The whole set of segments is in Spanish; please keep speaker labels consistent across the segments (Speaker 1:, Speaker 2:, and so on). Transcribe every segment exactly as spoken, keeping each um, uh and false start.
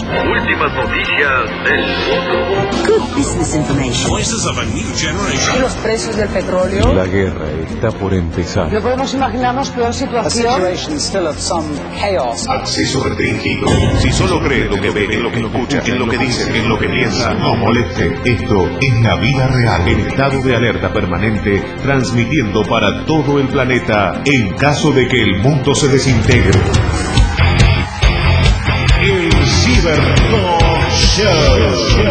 Speaker 1: Últimas noticias del mundo.
Speaker 2: Good business information.
Speaker 3: Voices of a new generation.
Speaker 4: ¿Y los precios del petróleo?
Speaker 5: La guerra está por empezar.
Speaker 4: No podemos imaginarnos peor situación.
Speaker 6: Acceso restringido.
Speaker 3: Si solo cree lo que ve, en lo que escucha, en lo que dice, en lo que piensa,
Speaker 6: No moleste. Esto es la vida real.
Speaker 3: en estado de alerta permanente, transmitiendo para todo el planeta en caso de que el mundo se desintegre. El Cybertalk Show.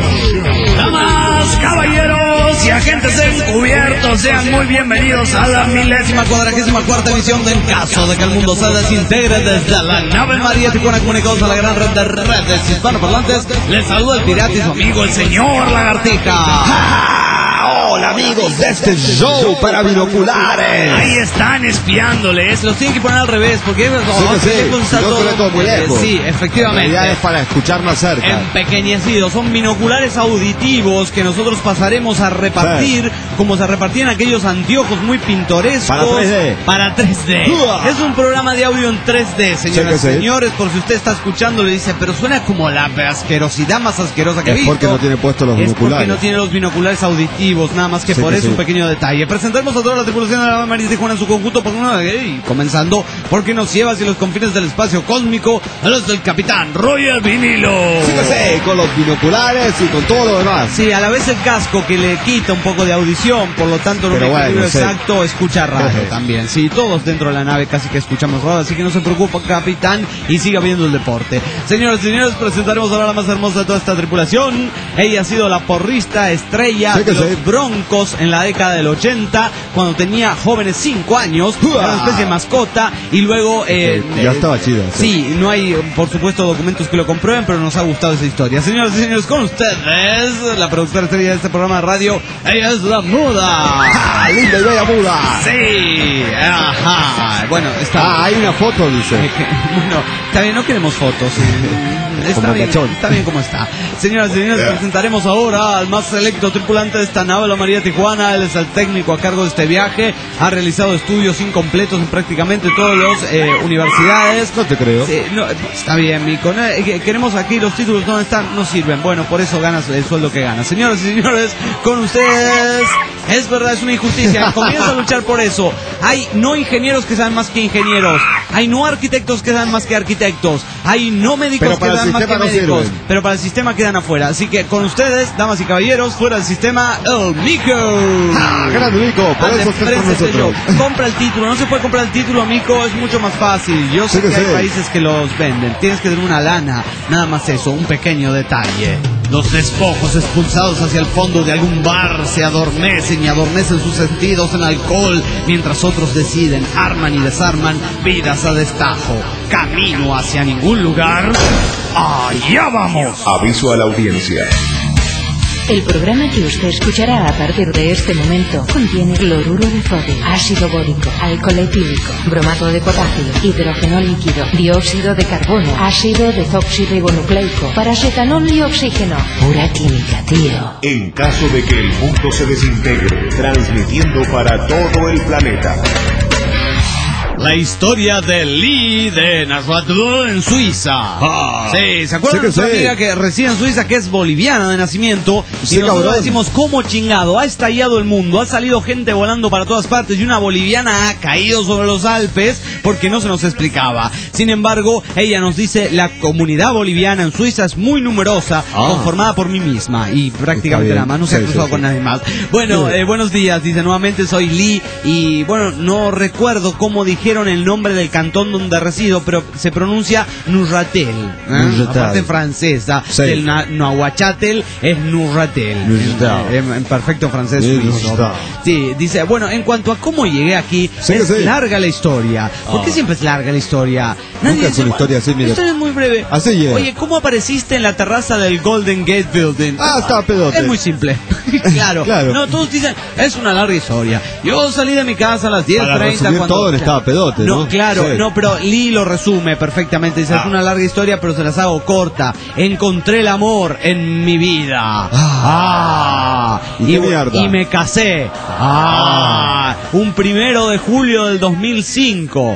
Speaker 7: Damas, caballeros y agentes encubiertos, sean muy bienvenidos a la milésima cuadragésima cuarta edición del caso de que el mundo se desintegre desde la nave María Tijuana, comunicados a la gran red de redes hispanoparlantes. Les saluda el pirata y su amigo, el señor Lagartija.
Speaker 8: Hola amigos de este show para binoculares.
Speaker 7: Ahí están espiándoles, los tienen que poner al revés porque oh,
Speaker 8: sí, que sí.
Speaker 7: lejos está
Speaker 8: No
Speaker 7: todo,
Speaker 8: se ve todo muy lejos.
Speaker 7: Sí, efectivamente.
Speaker 8: La idea es para escuchar más cerca.
Speaker 7: Empequeñecidos, son binoculares auditivos que nosotros pasaremos a repartir, sí, como se repartían aquellos anteojos muy pintorescos
Speaker 8: para tres D.
Speaker 7: Para tres D.
Speaker 8: ¡Uah!
Speaker 7: Es un programa de audio en tres D, señoras y
Speaker 8: sí, sí.
Speaker 7: señores, por si usted está escuchando le dice, pero suena como la asquerosidad más asquerosa que he
Speaker 8: Es
Speaker 7: visto.
Speaker 8: porque no tiene puestos los
Speaker 7: Es
Speaker 8: binoculares.
Speaker 7: porque no tiene los binoculares auditivos, nada más que
Speaker 8: Sí,
Speaker 7: por
Speaker 8: que
Speaker 7: eso
Speaker 8: sí.
Speaker 7: un pequeño detalle. Presentamos a toda la tripulación de la nave María Tijuana en su conjunto, por una, y comenzando, porque nos lleva hacia los confines del espacio cósmico, a los del Capitán Roger Vinilo.
Speaker 8: Sí que sí, con los binoculares y con todo lo demás.
Speaker 7: Sí, a la vez el casco que le quita un poco de audición, por lo tanto en un
Speaker 8: Pero
Speaker 7: equilibrio
Speaker 8: bueno, sí.
Speaker 7: exacto escucha radio también. Sí, todos dentro de la nave casi que escuchamos radio, así que no se preocupe, Capitán, y siga viendo el deporte. Señoras y señores, presentaremos ahora la más hermosa de toda esta tripulación. Ella ha sido la porrista estrella
Speaker 8: Sí que
Speaker 7: de los
Speaker 8: sí.
Speaker 7: Broncos en la década del ochenta, cuando tenía jóvenes cinco años, era una especie de mascota, y luego... Eh,
Speaker 8: Ya
Speaker 7: eh,
Speaker 8: estaba chida.
Speaker 7: Sí, no hay, por supuesto, documentos que lo comprueben, pero nos ha gustado esa historia. Señoras y señores, con ustedes, la productora estrella de este programa de radio, ella es la Muda.
Speaker 8: ¡Ah, linda y bella muda!
Speaker 7: Sí, ajá. Bueno, está...
Speaker 8: Ah, hay una foto, dice.
Speaker 7: Bueno, está bien, no queremos fotos. Está
Speaker 8: Como
Speaker 7: bien,
Speaker 8: cachón.
Speaker 7: está bien como está. Señoras y señores, presentaremos ahora al más selecto tripulante de esta nave, la María Tijuana. Él es el técnico a cargo de este viaje. Ha realizado estudios incompletos en prácticamente todas las eh, universidades.
Speaker 8: No te creo.
Speaker 7: Sí, no, está bien, Mico. No, eh, queremos aquí los títulos donde están, no sirven. Bueno, por eso ganas el sueldo que ganas. Señoras y señores, con ustedes, es verdad, es una injusticia. Comienza a luchar por eso. Hay no ingenieros que saben más que ingenieros. Hay no arquitectos que saben más que arquitectos. Hay no médicos
Speaker 8: Pero
Speaker 7: que
Speaker 8: para el
Speaker 7: saben más que
Speaker 8: sistema no
Speaker 7: médicos.
Speaker 8: sirven.
Speaker 7: Pero para el sistema quedan afuera. Así que con ustedes, damas y caballeros, fuera del sistema, el Mico.
Speaker 8: Ah, grande Mico, por
Speaker 7: Ante
Speaker 8: eso estás con
Speaker 7: frente este
Speaker 8: nosotros.
Speaker 7: show. Compra el título, no se puede comprar el título, Mico, es mucho más fácil. Yo sé
Speaker 8: Sí que
Speaker 7: que hay
Speaker 8: sí.
Speaker 7: países que los venden. Tienes que tener una lana, nada más eso, un pequeño detalle. Los despojos expulsados hacia el fondo de algún bar se adormecen y adormecen sus sentidos en alcohol, mientras otros deciden, arman y desarman vidas a destajo. Camino hacia ningún lugar. ¡Allá vamos!
Speaker 6: Aviso a la audiencia.
Speaker 2: El programa que usted escuchará a partir de este momento contiene cloruro de sodio, ácido bórico, alcohol etílico, bromato de potasio, hidrógeno líquido, dióxido de carbono, ácido desoxirribonucleico, paracetanol y oxígeno. Pura química, tío.
Speaker 3: En caso de que el mundo se desintegre, transmitiendo para todo el planeta.
Speaker 7: La historia de Lee de Nazareth en Suiza.
Speaker 8: Ah,
Speaker 7: sí, ¿se acuerdan
Speaker 8: sí que
Speaker 7: de su
Speaker 8: sí.
Speaker 7: amiga que reside en Suiza, que es boliviana de nacimiento?
Speaker 8: Sí,
Speaker 7: y nosotros
Speaker 8: cabrón.
Speaker 7: decimos, ¿cómo chingado? Ha estallado el mundo, ha salido gente volando para todas partes y una boliviana ha caído sobre los Alpes porque no se nos explicaba. Sin embargo, ella nos dice, la comunidad boliviana en Suiza es muy numerosa,
Speaker 8: Ah.
Speaker 7: conformada por mí misma y prácticamente
Speaker 8: Está bien.
Speaker 7: nada más, no se ha
Speaker 8: Sí,
Speaker 7: cruzado
Speaker 8: sí,
Speaker 7: con
Speaker 8: sí.
Speaker 7: nadie más. Bueno,
Speaker 8: Sí.
Speaker 7: eh, buenos días, dice nuevamente, soy Lee y bueno, no recuerdo cómo dijeron el nombre del cantón donde resido, pero se pronuncia Nurratel, ¿eh?
Speaker 8: Nurratel.
Speaker 7: Aparte francesa,
Speaker 8: Sí.
Speaker 7: del na- Nahuachatel es Nurratel,
Speaker 8: Nurratel.
Speaker 7: en, en perfecto francés
Speaker 8: Sí,
Speaker 7: suizo.
Speaker 8: Nurratel.
Speaker 7: Sí, dice, bueno, en cuanto a cómo llegué aquí,
Speaker 8: Sí,
Speaker 7: es
Speaker 8: sí.
Speaker 7: larga la historia. ¿Por qué
Speaker 8: Ah.
Speaker 7: siempre es larga la historia?
Speaker 8: Nunca es
Speaker 7: dice,
Speaker 8: una historia así, mira.
Speaker 7: La historia es muy breve.
Speaker 8: Así es.
Speaker 7: Oye, ¿cómo apareciste en la terraza del Golden Gate Building?
Speaker 8: Ah, estaba pedote.
Speaker 7: Es muy simple. claro.
Speaker 8: Claro.
Speaker 7: No, todos dicen, es una larga historia. Yo salí de mi casa a las diez
Speaker 8: Para
Speaker 7: treinta
Speaker 8: resumir
Speaker 7: cuando...
Speaker 8: todo, él estaba pedote.
Speaker 9: anedote, ¿no?
Speaker 7: No, claro,
Speaker 9: Sí.
Speaker 7: no, pero Lee lo resume perfectamente. Dice,
Speaker 9: Ah.
Speaker 7: es una larga historia, pero se las hago corta. Encontré el amor en mi vida. Ah.
Speaker 9: ¿Y qué mierda?
Speaker 7: y me casé. Ah. Un primero de julio del dos mil cinco.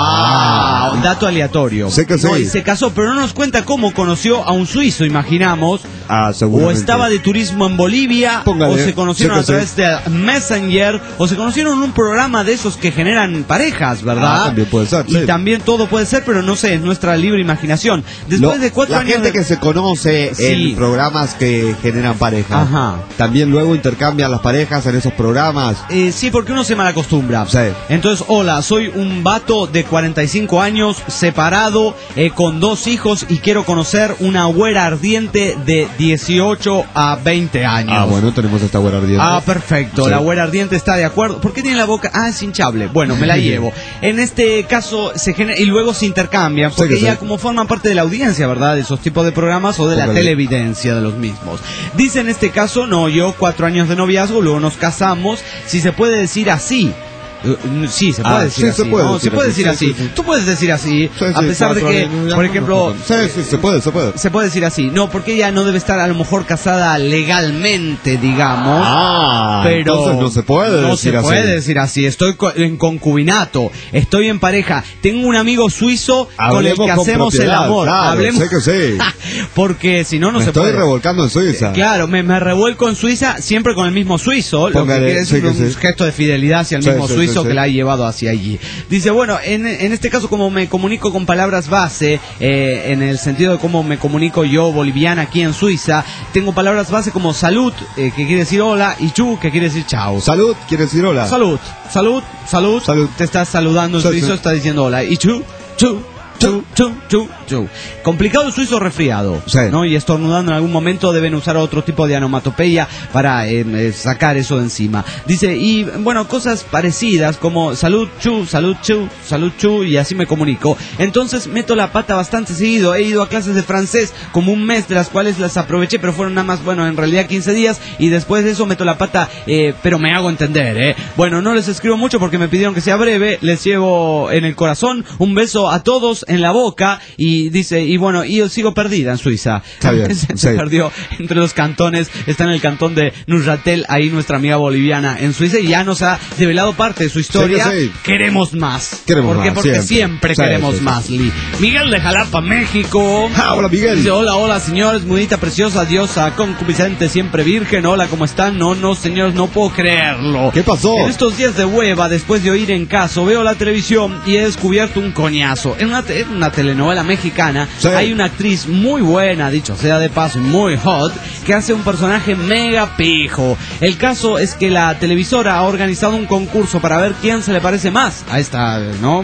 Speaker 7: Ah. Un dato aleatorio.
Speaker 9: Sé que sí.
Speaker 7: No, y se casó, pero no nos cuenta cómo conoció a un suizo, imaginamos.
Speaker 9: Ah,
Speaker 7: O
Speaker 9: seguramente.
Speaker 7: estaba de turismo en Bolivia,
Speaker 9: Póngale,
Speaker 7: o se conocieron
Speaker 9: sé
Speaker 7: a
Speaker 9: que
Speaker 7: través de Messenger, o se conocieron en un programa de esos que generan parejas, ¿verdad?
Speaker 9: Ah, también puede ser,
Speaker 7: Y
Speaker 9: sí.
Speaker 7: también todo puede ser, pero no sé, es nuestra libre imaginación. Después
Speaker 9: Lo-
Speaker 7: de cuatro
Speaker 9: la
Speaker 7: años
Speaker 9: gente
Speaker 7: de-
Speaker 9: que se conoce
Speaker 7: Sí.
Speaker 9: en programas que generan pareja,
Speaker 7: Ajá.
Speaker 9: también luego intercambian las parejas en esos programas.
Speaker 7: Eh, sí, porque uno se malacostumbra.
Speaker 9: Sí.
Speaker 7: Entonces, hola, soy un vato de cuarenta y cinco años, separado, eh, con dos hijos y quiero conocer una güera ardiente de dieciocho a veinte años.
Speaker 9: Ah, bueno, tenemos esta güera ardiente.
Speaker 7: Ah, perfecto.
Speaker 9: Sí.
Speaker 7: La güera ardiente está de acuerdo. ¿Por qué tiene la boca? Ah, es hinchable. Bueno, me la llevo. En este caso se genera y luego se intercambian, porque
Speaker 9: Sí que
Speaker 7: ya
Speaker 9: sí.
Speaker 7: como forman parte de la audiencia, ¿verdad? De esos tipos de programas o de la
Speaker 9: Póngale.
Speaker 7: televidencia de los mismos. Dice en este caso, no, yo cuatro años de noviazgo, luego nos casamos, si se puede decir así. Eh, Sí, se puede
Speaker 9: Ah,
Speaker 7: decir
Speaker 9: sí,
Speaker 7: así.
Speaker 9: se puede
Speaker 7: ¿no?
Speaker 9: decir
Speaker 7: Se puede
Speaker 9: así,
Speaker 7: decir
Speaker 9: sí,
Speaker 7: así.
Speaker 9: sí, sí.
Speaker 7: Tú puedes decir así,
Speaker 9: Sí,
Speaker 7: a
Speaker 9: sí,
Speaker 7: pesar de
Speaker 9: cuatro
Speaker 7: que,
Speaker 9: años, ya,
Speaker 7: por
Speaker 9: no,
Speaker 7: ejemplo,
Speaker 9: no, no. Sí, sí, se puede, se puede.
Speaker 7: se puede decir así. No, porque ella no debe estar a lo mejor casada legalmente, digamos.
Speaker 9: Ah,
Speaker 7: pero
Speaker 9: entonces no se puede
Speaker 7: no
Speaker 9: decir
Speaker 7: se
Speaker 9: así.
Speaker 7: puede decir así. Estoy co- en concubinato, estoy en pareja, tengo un amigo suizo
Speaker 9: Hablemos
Speaker 7: con el que
Speaker 9: con
Speaker 7: hacemos el
Speaker 9: propiedad,
Speaker 7: amor.
Speaker 9: claro,
Speaker 7: Hablemos,
Speaker 9: sé que sí.
Speaker 7: porque si no no
Speaker 9: Me
Speaker 7: se
Speaker 9: estoy
Speaker 7: puede.
Speaker 9: revolcando en Suiza.
Speaker 7: Claro, me, me revuelco en Suiza siempre con el mismo suizo, lo que
Speaker 9: Póngale,
Speaker 7: quiere decir
Speaker 9: sí que
Speaker 7: un
Speaker 9: sí.
Speaker 7: gesto de fidelidad hacia el
Speaker 9: Sí,
Speaker 7: mismo
Speaker 9: sí,
Speaker 7: suizo
Speaker 9: sí,
Speaker 7: que
Speaker 9: sí.
Speaker 7: la ha llevado hacia allí. Dice, bueno, en, en este caso como me comunico con palabras base, eh, en el sentido de cómo me comunico yo boliviana aquí en Suiza, tengo palabras base como salud, eh, que quiere decir hola, y chu, que quiere decir chao.
Speaker 9: Salud, ¿quiere decir hola?
Speaker 7: Salud, salud, salud,
Speaker 9: Salud.
Speaker 7: te estás saludando en
Speaker 9: Sí,
Speaker 7: suizo,
Speaker 9: sí.
Speaker 7: está diciendo hola, y chu, chu. Chu, chu, chu, chu. Complicado el suizo resfriado,
Speaker 9: Sí.
Speaker 7: ¿no? Y estornudando en algún momento deben usar otro tipo de onomatopeya para eh, eh, sacar eso de encima. Dice, y bueno, cosas parecidas como salud chu, salud chu, salud chu, y así me comunico. Entonces meto la pata bastante seguido. He ido a clases de francés como un mes, de las cuales las aproveché, pero fueron nada más, bueno, en realidad quince días, y después de eso meto la pata, eh, pero me hago entender, ¿eh? Bueno, no les escribo mucho porque me pidieron que sea breve, les llevo en el corazón un beso a todos en la boca, y dice, y bueno, y yo sigo perdida en Suiza.
Speaker 9: Está bien,
Speaker 7: se,
Speaker 9: sí.
Speaker 7: se perdió entre los cantones, está en el cantón de Neuchâtel, ahí nuestra amiga boliviana en Suiza, y ya nos ha develado parte de su historia.
Speaker 9: Sí que sí.
Speaker 7: Queremos más.
Speaker 9: Queremos
Speaker 7: ¿Por qué?
Speaker 9: más,
Speaker 7: Porque
Speaker 9: siempre.
Speaker 7: siempre,
Speaker 9: Sí,
Speaker 7: queremos
Speaker 9: sí, sí.
Speaker 7: más, Lee. Miguel de Jalapa, México.
Speaker 9: Ah, hola, Miguel.
Speaker 7: Dice, hola, hola, señores, mudita preciosa, diosa, concupiscente, siempre virgen. Hola, ¿cómo están? No, no, señores, no puedo creerlo.
Speaker 9: ¿Qué pasó?
Speaker 7: En estos días de hueva, después de oír en caso, veo la televisión y he descubierto un coñazo. En una, te- en una telenovela mexicana
Speaker 9: Sí.
Speaker 7: hay una actriz muy buena, dicho sea de paso, y muy hot, que hace un personaje mega pijo. El caso es que la televisora ha organizado un concurso para ver quién se le parece más a esta, ¿no?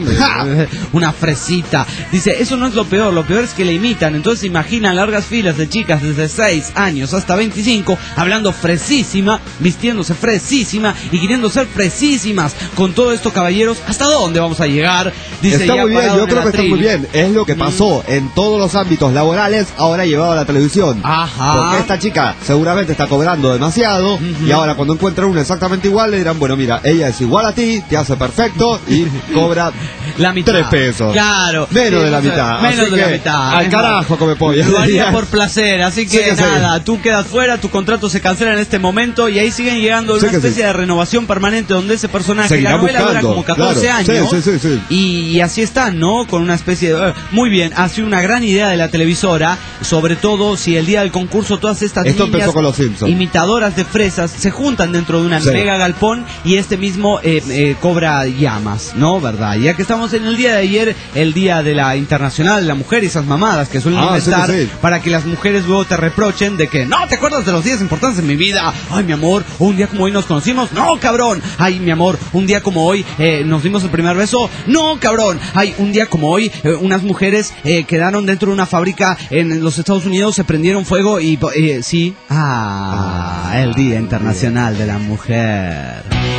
Speaker 7: Una fresita. Dice, eso no es lo peor, lo peor es que le imitan. Entonces se imaginan largas filas de chicas desde seis años hasta veinticinco hablando fresísima, vistiéndose fresísima y queriendo ser fresísimas. Con todo esto, caballeros, ¿hasta dónde vamos a llegar? Dice,
Speaker 9: Está
Speaker 7: ya
Speaker 9: muy bien,
Speaker 7: parado
Speaker 9: yo
Speaker 7: en
Speaker 9: creo
Speaker 7: el
Speaker 9: que está
Speaker 7: atril.
Speaker 9: muy bien. Es lo que pasó en todos los ámbitos laborales, ahora llevado a la televisión.
Speaker 7: Ajá.
Speaker 9: Porque esta chica seguramente está cobrando demasiado,
Speaker 7: Ujú.
Speaker 9: y ahora cuando encuentran una exactamente igual le dirán, bueno, mira, ella es igual a ti, te hace perfecto y cobra
Speaker 7: La mitad.
Speaker 9: tres pesos.
Speaker 7: Claro.
Speaker 9: Menos
Speaker 7: Sí,
Speaker 9: de la
Speaker 7: no sé,
Speaker 9: mitad.
Speaker 7: Menos
Speaker 9: Así
Speaker 7: de la
Speaker 9: que,
Speaker 7: mitad.
Speaker 9: al carajo come pollo.
Speaker 7: Lo haría por placer, así que,
Speaker 9: Sí que sí.
Speaker 7: nada, tú quedas fuera, tu contrato se cancela en este momento y ahí siguen llegando
Speaker 9: Sí
Speaker 7: una
Speaker 9: que
Speaker 7: especie
Speaker 9: sí.
Speaker 7: de renovación permanente donde ese personaje,
Speaker 9: Seguirá
Speaker 7: la novela dura
Speaker 9: buscando,
Speaker 7: como catorce
Speaker 9: claro. Sí,
Speaker 7: años
Speaker 9: sí, sí, sí.
Speaker 7: Y, y así están, ¿no? Con una especie de... Muy bien, ha sido una gran idea de la televisora, sobre todo si el día del concurso todas estas
Speaker 9: Esto
Speaker 7: niñas
Speaker 9: empezó con los Simpsons.
Speaker 7: imitadoras de fresas se juntan dentro de una
Speaker 9: Sí.
Speaker 7: mega galpón y este mismo eh, eh, cobra llamas, ¿no? ¿Verdad? Ya que estamos en el día de ayer, el día de la Internacional de la Mujer y esas mamadas que suelen
Speaker 9: Ah, sí,
Speaker 7: inventar
Speaker 9: sí, sí.
Speaker 7: para que las mujeres luego te reprochen de que no te acuerdas de los días importantes de mi vida. Ay, mi amor, un día como hoy nos conocimos. No, cabrón. Ay, mi amor, un día como hoy eh, nos dimos el primer beso. No, cabrón. Ay, un día como hoy eh, unas mujeres eh, quedaron dentro de una fábrica en los Estados Unidos, se prendieron fuego y eh, sí. Ah, el Día Internacional de la Mujer.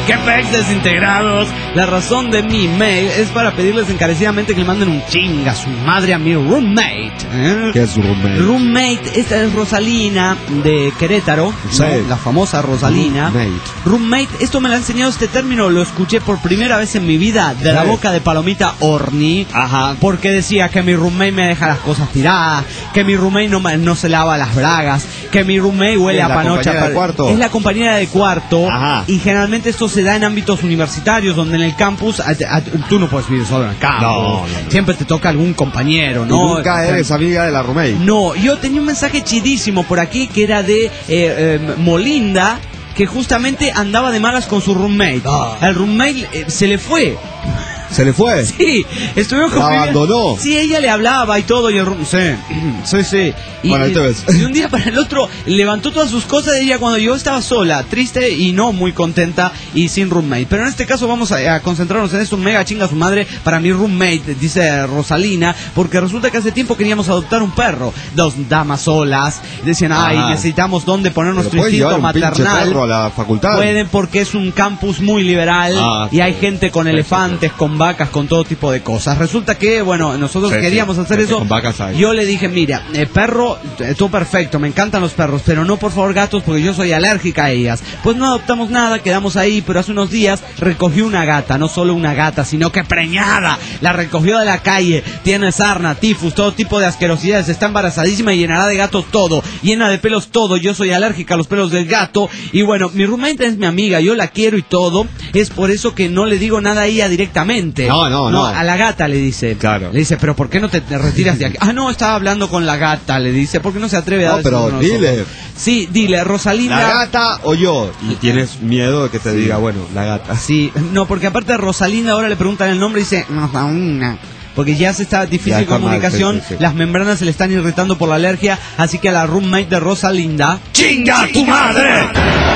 Speaker 7: ¡Qué pex desintegrados! La razón de mi mail es para pedirles encarecidamente que le manden un chinga a su madre a mi roommate. ¿eh?
Speaker 9: ¿Qué es roommate?
Speaker 7: Roommate, esta es Rosalina de Querétaro,
Speaker 9: sí.
Speaker 7: ¿no? La famosa Rosalina.
Speaker 9: Roommate.
Speaker 7: Roommate, esto me lo ha enseñado este término, lo escuché por primera vez en mi vida de la
Speaker 9: sí.
Speaker 7: boca de Palomita Orni.
Speaker 9: Ajá.
Speaker 7: Porque decía que mi roommate me deja las cosas tiradas, que mi roommate no, no se lava las bragas, que mi roommate huele a panocha.
Speaker 9: ¿Es la compañera de cuarto?
Speaker 7: Es la compañera de cuarto.
Speaker 9: Ajá.
Speaker 7: Y generalmente esto se da en ámbitos universitarios, donde en el campus a, a, tú no puedes vivir solo en el campus.
Speaker 9: No, no, no.
Speaker 7: Siempre te toca algún compañero, ¿no?
Speaker 9: Y nunca eres amiga de la roommate.
Speaker 7: No, yo tenía un mensaje chidísimo por aquí que era de eh, eh, Molinda, que justamente andaba de malas con su roommate.
Speaker 9: Ah.
Speaker 7: El roommate eh, se le fue.
Speaker 9: ¿Se le fue?
Speaker 7: Sí, estuvimos con...
Speaker 9: ¿La abandonó?
Speaker 7: Sí, ella le hablaba y todo, y el room... Sí, sí, sí. Y,
Speaker 9: bueno, ahí te ves.
Speaker 7: y un día para el otro levantó todas sus cosas de ella cuando yo estaba sola, triste y no muy contenta y sin roommate. Pero en este caso vamos a, a concentrarnos en esto, un mega chinga a su madre para mi roommate, dice Rosalina, porque resulta que hace tiempo queríamos adoptar un perro. Dos damas solas, decían, ay,
Speaker 9: ah.
Speaker 7: necesitamos dónde poner nuestro
Speaker 9: ¿Pueden
Speaker 7: instinto
Speaker 9: llevar un pinche
Speaker 7: maternal.
Speaker 9: perro a la facultad?
Speaker 7: Pueden, porque es un campus muy liberal
Speaker 9: ah,
Speaker 7: y hay gente con elefantes, con vacas, con todo tipo de cosas. Resulta que, bueno, nosotros
Speaker 9: sí,
Speaker 7: queríamos
Speaker 9: sí,
Speaker 7: hacer
Speaker 9: sí,
Speaker 7: eso.
Speaker 9: con vacas hay.
Speaker 7: Yo le dije, mira, eh, perro, eh, todo perfecto, me encantan los perros, pero no por favor gatos porque yo soy alérgica a ellas. Pues no adoptamos nada, quedamos ahí, pero hace unos días recogió una gata, no solo una gata, sino que preñada. La recogió de la calle, tiene sarna, tifus, todo tipo de asquerosidades, está embarazadísima y llenará de gatos todo, llena de pelos todo. Yo soy alérgica a los pelos del gato y bueno, mi roommate es mi amiga, yo la quiero y todo, es por eso que no le digo nada a ella directamente.
Speaker 9: No, no, no.
Speaker 7: A la gata le dice.
Speaker 9: Claro.
Speaker 7: Le dice, pero ¿por qué no te, te retiras de aquí? Ah, no, estaba hablando con la gata, le dice, ¿por qué no se atreve a
Speaker 9: No,
Speaker 7: decirlo
Speaker 9: pero
Speaker 7: con nosotros?
Speaker 9: dile.
Speaker 7: Sí, dile, Rosalinda.
Speaker 9: ¿La gata o yo? Y tienes miedo de que te sí. diga, bueno, la gata.
Speaker 7: Sí, no, porque aparte de Rosalinda ahora le preguntan el nombre y dice, Rosalina. Porque ya se está difícil
Speaker 9: está
Speaker 7: comunicación,
Speaker 9: mal, sí, sí, sí.
Speaker 7: Las membranas se le están irritando por la alergia, así que a la roommate de Rosalinda,
Speaker 8: ¡chinga tu madre!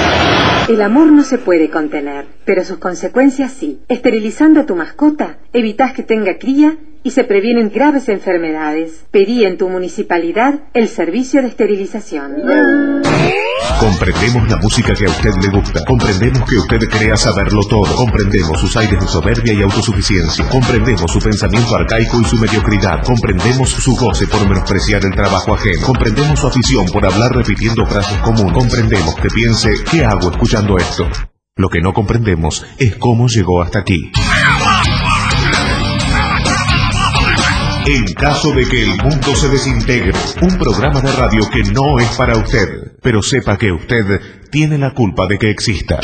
Speaker 10: El amor no se puede contener, pero sus consecuencias sí. Esterilizando a tu mascota, evitas que tenga cría y se previenen graves enfermedades. Pedí en tu municipalidad el servicio de esterilización.
Speaker 3: Comprendemos la música que a usted le gusta. Comprendemos que usted crea saberlo todo. Comprendemos sus aires de soberbia y autosuficiencia. Comprendemos su pensamiento arcaico y su mediocridad. Comprendemos su goce por menospreciar el trabajo ajeno. Comprendemos su afición por hablar repitiendo frases comunes. Comprendemos que piense, ¿qué hago escuchando esto? Lo que no comprendemos es cómo llegó hasta aquí. En caso de que el mundo se desintegre, un programa de radio que no es para usted, pero sepa que usted tiene la culpa de que exista.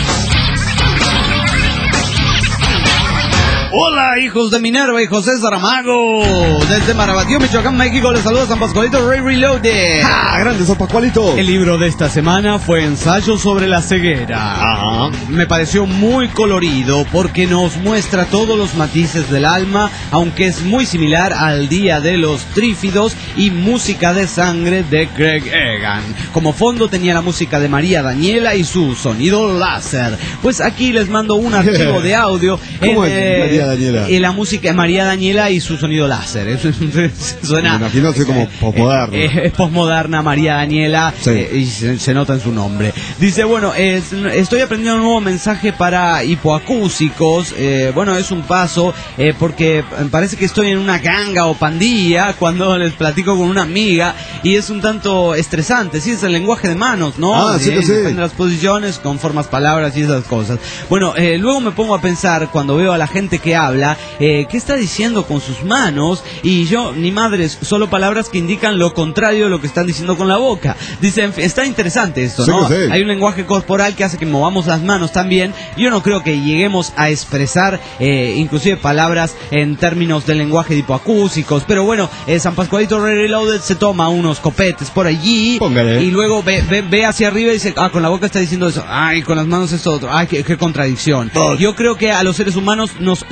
Speaker 7: Hola, hijos de Minerva y José Saramago. Desde Marabatío, Michoacán, México, les saluda San Pascualito Ray Reloaded.
Speaker 9: ¡Ah, grande San Pascualito!
Speaker 7: El libro de esta semana fue Ensayo sobre la ceguera.
Speaker 9: Ajá.
Speaker 7: Me pareció muy colorido porque nos muestra todos los matices del alma, aunque es muy similar al Día de los Trífidos y Música de Sangre de Greg Egan. Como fondo tenía la música de María Daniela y su sonido láser. Pues aquí les mando un archivo de audio.
Speaker 9: ¿Cómo
Speaker 7: en,
Speaker 9: es
Speaker 7: eh,
Speaker 9: María Daniela?
Speaker 7: Y la música de María Daniela y su sonido láser. Eso suena.
Speaker 9: Me imagino así como posmoderno.
Speaker 7: Eh, eh, es posmoderna María Daniela,
Speaker 9: sí.
Speaker 7: eh, y se, se nota en su nombre. Dice, bueno, es, estoy aprendiendo un nuevo mensaje para hipoacúsicos. Eh, bueno, es un paso, eh, porque parece que estoy en una ganga o pandilla cuando les platico con una amiga y es un tanto estresante. Sí, es el lenguaje de manos, ¿no?
Speaker 9: Ah, sí,
Speaker 7: eh,
Speaker 9: que sí.
Speaker 7: Depende de las posiciones, con formas, palabras y esas cosas. Bueno, eh, luego me pongo a pensar cuando veo a la gente que habla, eh, ¿qué está diciendo con sus manos? Y yo, ni madres, solo palabras que indican lo contrario de lo que están diciendo con la boca. Dicen, está interesante esto, ¿no?
Speaker 9: Sí, sí.
Speaker 7: Hay un lenguaje corporal que hace que movamos las manos también. Yo no creo que lleguemos a expresar eh, inclusive palabras en términos de lenguaje de hipoacúsicos, pero bueno, eh, San Pascualito Reloaded se toma unos copetes por allí.
Speaker 9: Póngale.
Speaker 7: Y luego ve, ve, ve hacia arriba y dice, ah, con la boca está diciendo eso, ay, con las manos es otro, ay, qué, qué contradicción.
Speaker 9: Oh.
Speaker 7: Yo creo que a los seres humanos nos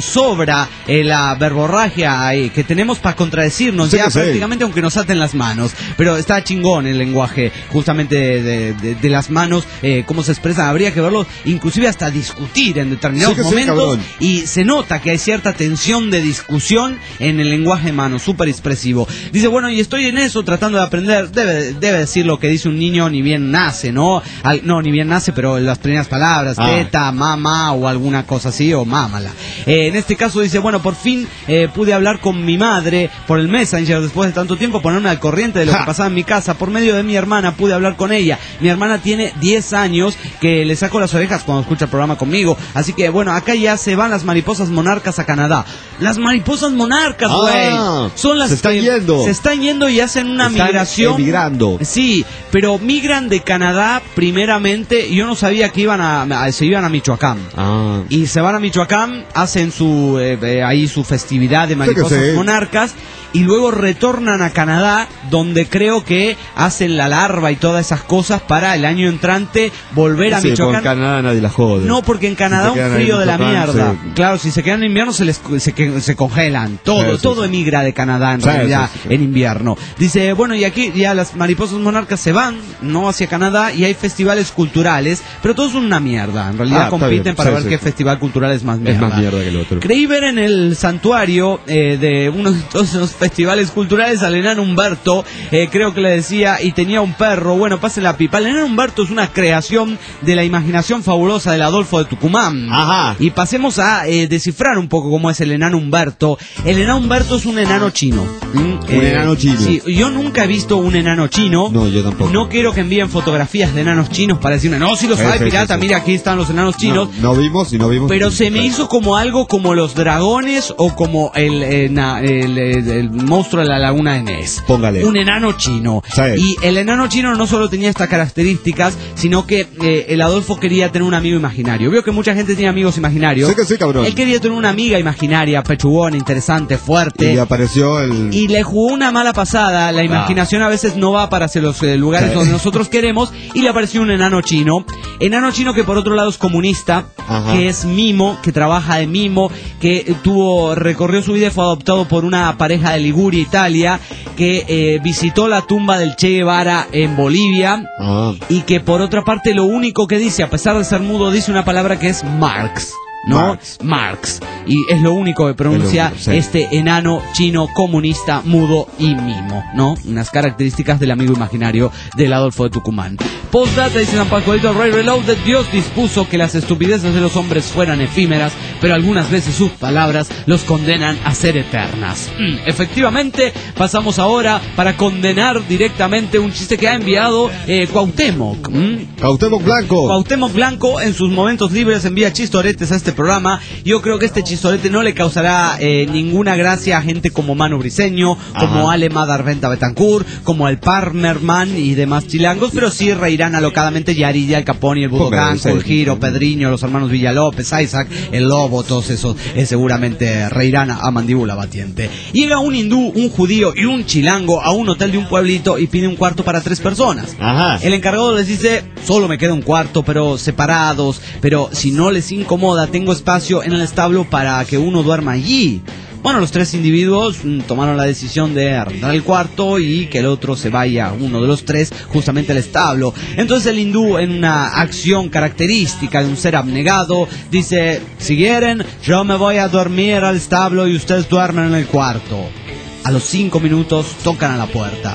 Speaker 7: sobra eh, la verborragia eh, que tenemos para contradecirnos
Speaker 9: sí,
Speaker 7: ya
Speaker 9: sí.
Speaker 7: prácticamente, aunque nos aten las manos. Pero está chingón el lenguaje justamente de, de, de las manos, eh, cómo se expresa. Habría que verlo, inclusive hasta discutir en determinados
Speaker 9: sí
Speaker 7: momentos.
Speaker 9: Sí,
Speaker 7: y se nota que hay cierta tensión de discusión en el lenguaje de manos, súper expresivo. Dice, bueno, y estoy en eso tratando de aprender. Debe, debe decir lo que dice un niño ni bien nace, ¿no? Al, no, ni bien nace, pero las primeras palabras, ah. teta, mamá o alguna cosa así, o mámala. Eh, en este caso dice, bueno, por fin eh, pude hablar con mi madre por el Messenger después de tanto tiempo, ponerme al corriente de lo ja. que pasaba en mi casa. Por medio de mi hermana pude hablar con ella. Mi hermana tiene diez años, que le saco las orejas cuando escucha el programa conmigo. Así que, bueno, acá ya se van las mariposas monarcas a Canadá. Las mariposas monarcas, güey. Ah, son las
Speaker 9: se están
Speaker 7: que
Speaker 9: yendo.
Speaker 7: Se están yendo y hacen una
Speaker 9: están
Speaker 7: migración.
Speaker 9: Emigrando.
Speaker 7: Sí, pero migran de Canadá primeramente. Yo no sabía que iban a, a se iban a Michoacán.
Speaker 9: Ah.
Speaker 7: Y se van a Michoacán, hacen su eh, eh, ahí su festividad de mariposas sí sí. monarcas. Y luego retornan a Canadá, donde creo que hacen la larva y todas esas cosas para el año entrante volver a
Speaker 9: sí,
Speaker 7: Michoacán.
Speaker 9: En Canadá nadie la jode.
Speaker 7: No, porque en Canadá si un frío de la mierda. Sí. Claro, si se quedan en invierno se les se, se congelan. Todo, sí, sí, todo sí. emigra de Canadá en sí, realidad sí, sí. en invierno. Dice, bueno, y aquí ya las mariposas monarcas se van, no hacia Canadá, y hay festivales culturales, pero todos son una mierda. En realidad ah, compiten para sí, ver sí, qué sí. festival cultural es más mierda.
Speaker 9: Es más mierda que el otro.
Speaker 7: Creí ver en el santuario eh, de uno de todos esos festivales culturales al enano Humberto, eh, creo que le decía, y tenía un perro. Bueno, pase la pipa. El enano Humberto es una creación de la imaginación fabulosa del Adolfo de Tucumán.
Speaker 9: Ajá.
Speaker 7: Y pasemos a eh, descifrar un poco cómo es el enano Humberto. El enano Humberto es un enano chino. ¿Mm?
Speaker 9: Un
Speaker 7: Eh,
Speaker 9: enano chino.
Speaker 7: Sí, yo nunca he visto un enano chino.
Speaker 9: No, yo tampoco.
Speaker 7: No quiero que envíen fotografías de enanos chinos para decirme, no, si los hay, sí, pirata, sí, sí. mira, aquí están los enanos chinos.
Speaker 9: No, no vimos y no vimos.
Speaker 7: Pero se me hizo como algo como los dragones o como el, eh, na, el, el, el monstruo de la laguna de Ness.
Speaker 9: Póngale.
Speaker 7: Un enano chino.
Speaker 9: Sí.
Speaker 7: Y el enano chino no solo tenía estas características, sino que eh, el Adolfo quería tener un amigo imaginario. Veo que mucha gente tiene amigos imaginarios.
Speaker 9: Sí que sí, cabrón.
Speaker 7: Él quería tener una amiga imaginaria, pechugona, interesante, fuerte.
Speaker 9: Y apareció el...
Speaker 7: Y le jugó una mala pasada. La imaginación ah. a veces no va para hacia los eh, lugares sí. donde nosotros queremos. Y le apareció un enano chino. Enano chino que por otro lado es comunista, Ajá. que es mimo, que trabaja de mimo, que tuvo recorrió su vida y fue adoptado por una pareja de Liguria, Italia, que eh, visitó la tumba del Che Guevara en Bolivia. Ah. Y que por otra parte lo único que dice, a pesar de ser mudo, dice una palabra que es Marx. ¿No? Marx. Marx. Y es lo único que pronuncia único, sí. este enano chino comunista, mudo y mimo, ¿no? Unas características del amigo imaginario del Adolfo de Tucumán. Postdata, dice San Pascualito Rey Reloaded, Dios dispuso que las estupideces de los hombres fueran efímeras, pero algunas veces sus palabras los condenan a ser eternas. Mm, efectivamente, pasamos ahora para condenar directamente un chiste que ha enviado eh, Cuauhtémoc. ¿Mm?
Speaker 9: Cuauhtémoc Blanco.
Speaker 7: Cuauhtémoc Blanco en sus momentos libres envía chistoretes a este programa. Yo creo que este chistorete no le causará eh, ninguna gracia a gente como Manu Briseño, Ajá. como Ale Madarventa Betancourt, como el Parmerman y demás chilangos, pero sí reirán alocadamente Yari, Al Capone, el Budokán, el Giro, Pedriño, los hermanos Villalópez, Isaac, el Lobo, todos esos eh, seguramente reirán a, a mandíbula batiente. Llega un hindú, un judío y un chilango a un hotel de un pueblito y pide un cuarto para tres personas.
Speaker 9: Ajá.
Speaker 7: El encargado les dice, solo me queda un cuarto, pero separados, pero si no les incomoda, tengo espacio en el establo para que uno duerma allí. Bueno, los tres individuos mm, tomaron la decisión de arrendar el cuarto y que el otro se vaya, uno de los tres, justamente al establo. Entonces el hindú, en una acción característica de un ser abnegado, dice, si quieren, yo me voy a dormir al establo y ustedes duermen en el cuarto. A los cinco minutos tocan a la puerta.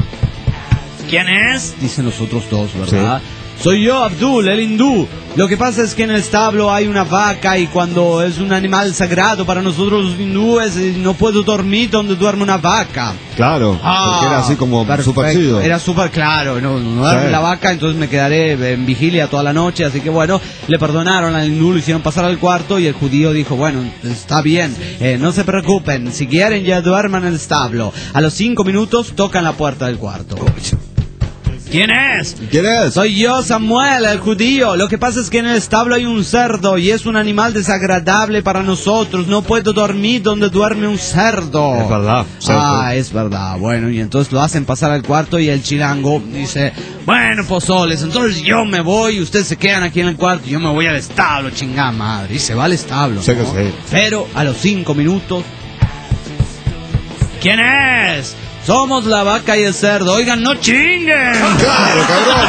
Speaker 7: ¿Quién es? Dicen los otros dos, ¿verdad? Sí. Soy yo, Abdul, el hindú. Lo que pasa es que en el establo hay una vaca y cuando es un animal sagrado para nosotros los hindúes, no puedo dormir donde duerme una vaca.
Speaker 9: Claro, ah, porque era así como súper chido.
Speaker 7: Era súper claro, no, no duerme sí. la vaca, entonces me quedaré en vigilia toda la noche, así que bueno, le perdonaron al hindú, lo hicieron pasar al cuarto y el judío dijo, bueno, está bien, eh, no se preocupen, si quieren ya duerman en el establo. A los cinco minutos tocan la puerta del cuarto. ¿Quién es?
Speaker 9: ¿Quién es?
Speaker 7: Soy yo, Samuel, el judío. Lo que pasa es que en el establo hay un cerdo y es un animal desagradable para nosotros. No puedo dormir donde duerme un cerdo.
Speaker 9: Es verdad. Sí,
Speaker 7: ah,
Speaker 9: sí.
Speaker 7: es verdad. Bueno, y entonces lo hacen pasar al cuarto y el chilango dice, bueno, pozoles, entonces yo me voy y ustedes se quedan aquí en el cuarto y yo me voy al establo, chingada madre. Y se va al establo,
Speaker 9: Sí,
Speaker 7: ¿no?
Speaker 9: que sí.
Speaker 7: Pero a los cinco minutos... ¿Quién es? Somos la vaca y el cerdo. Oigan, no chinguen.
Speaker 9: Claro, cabrón.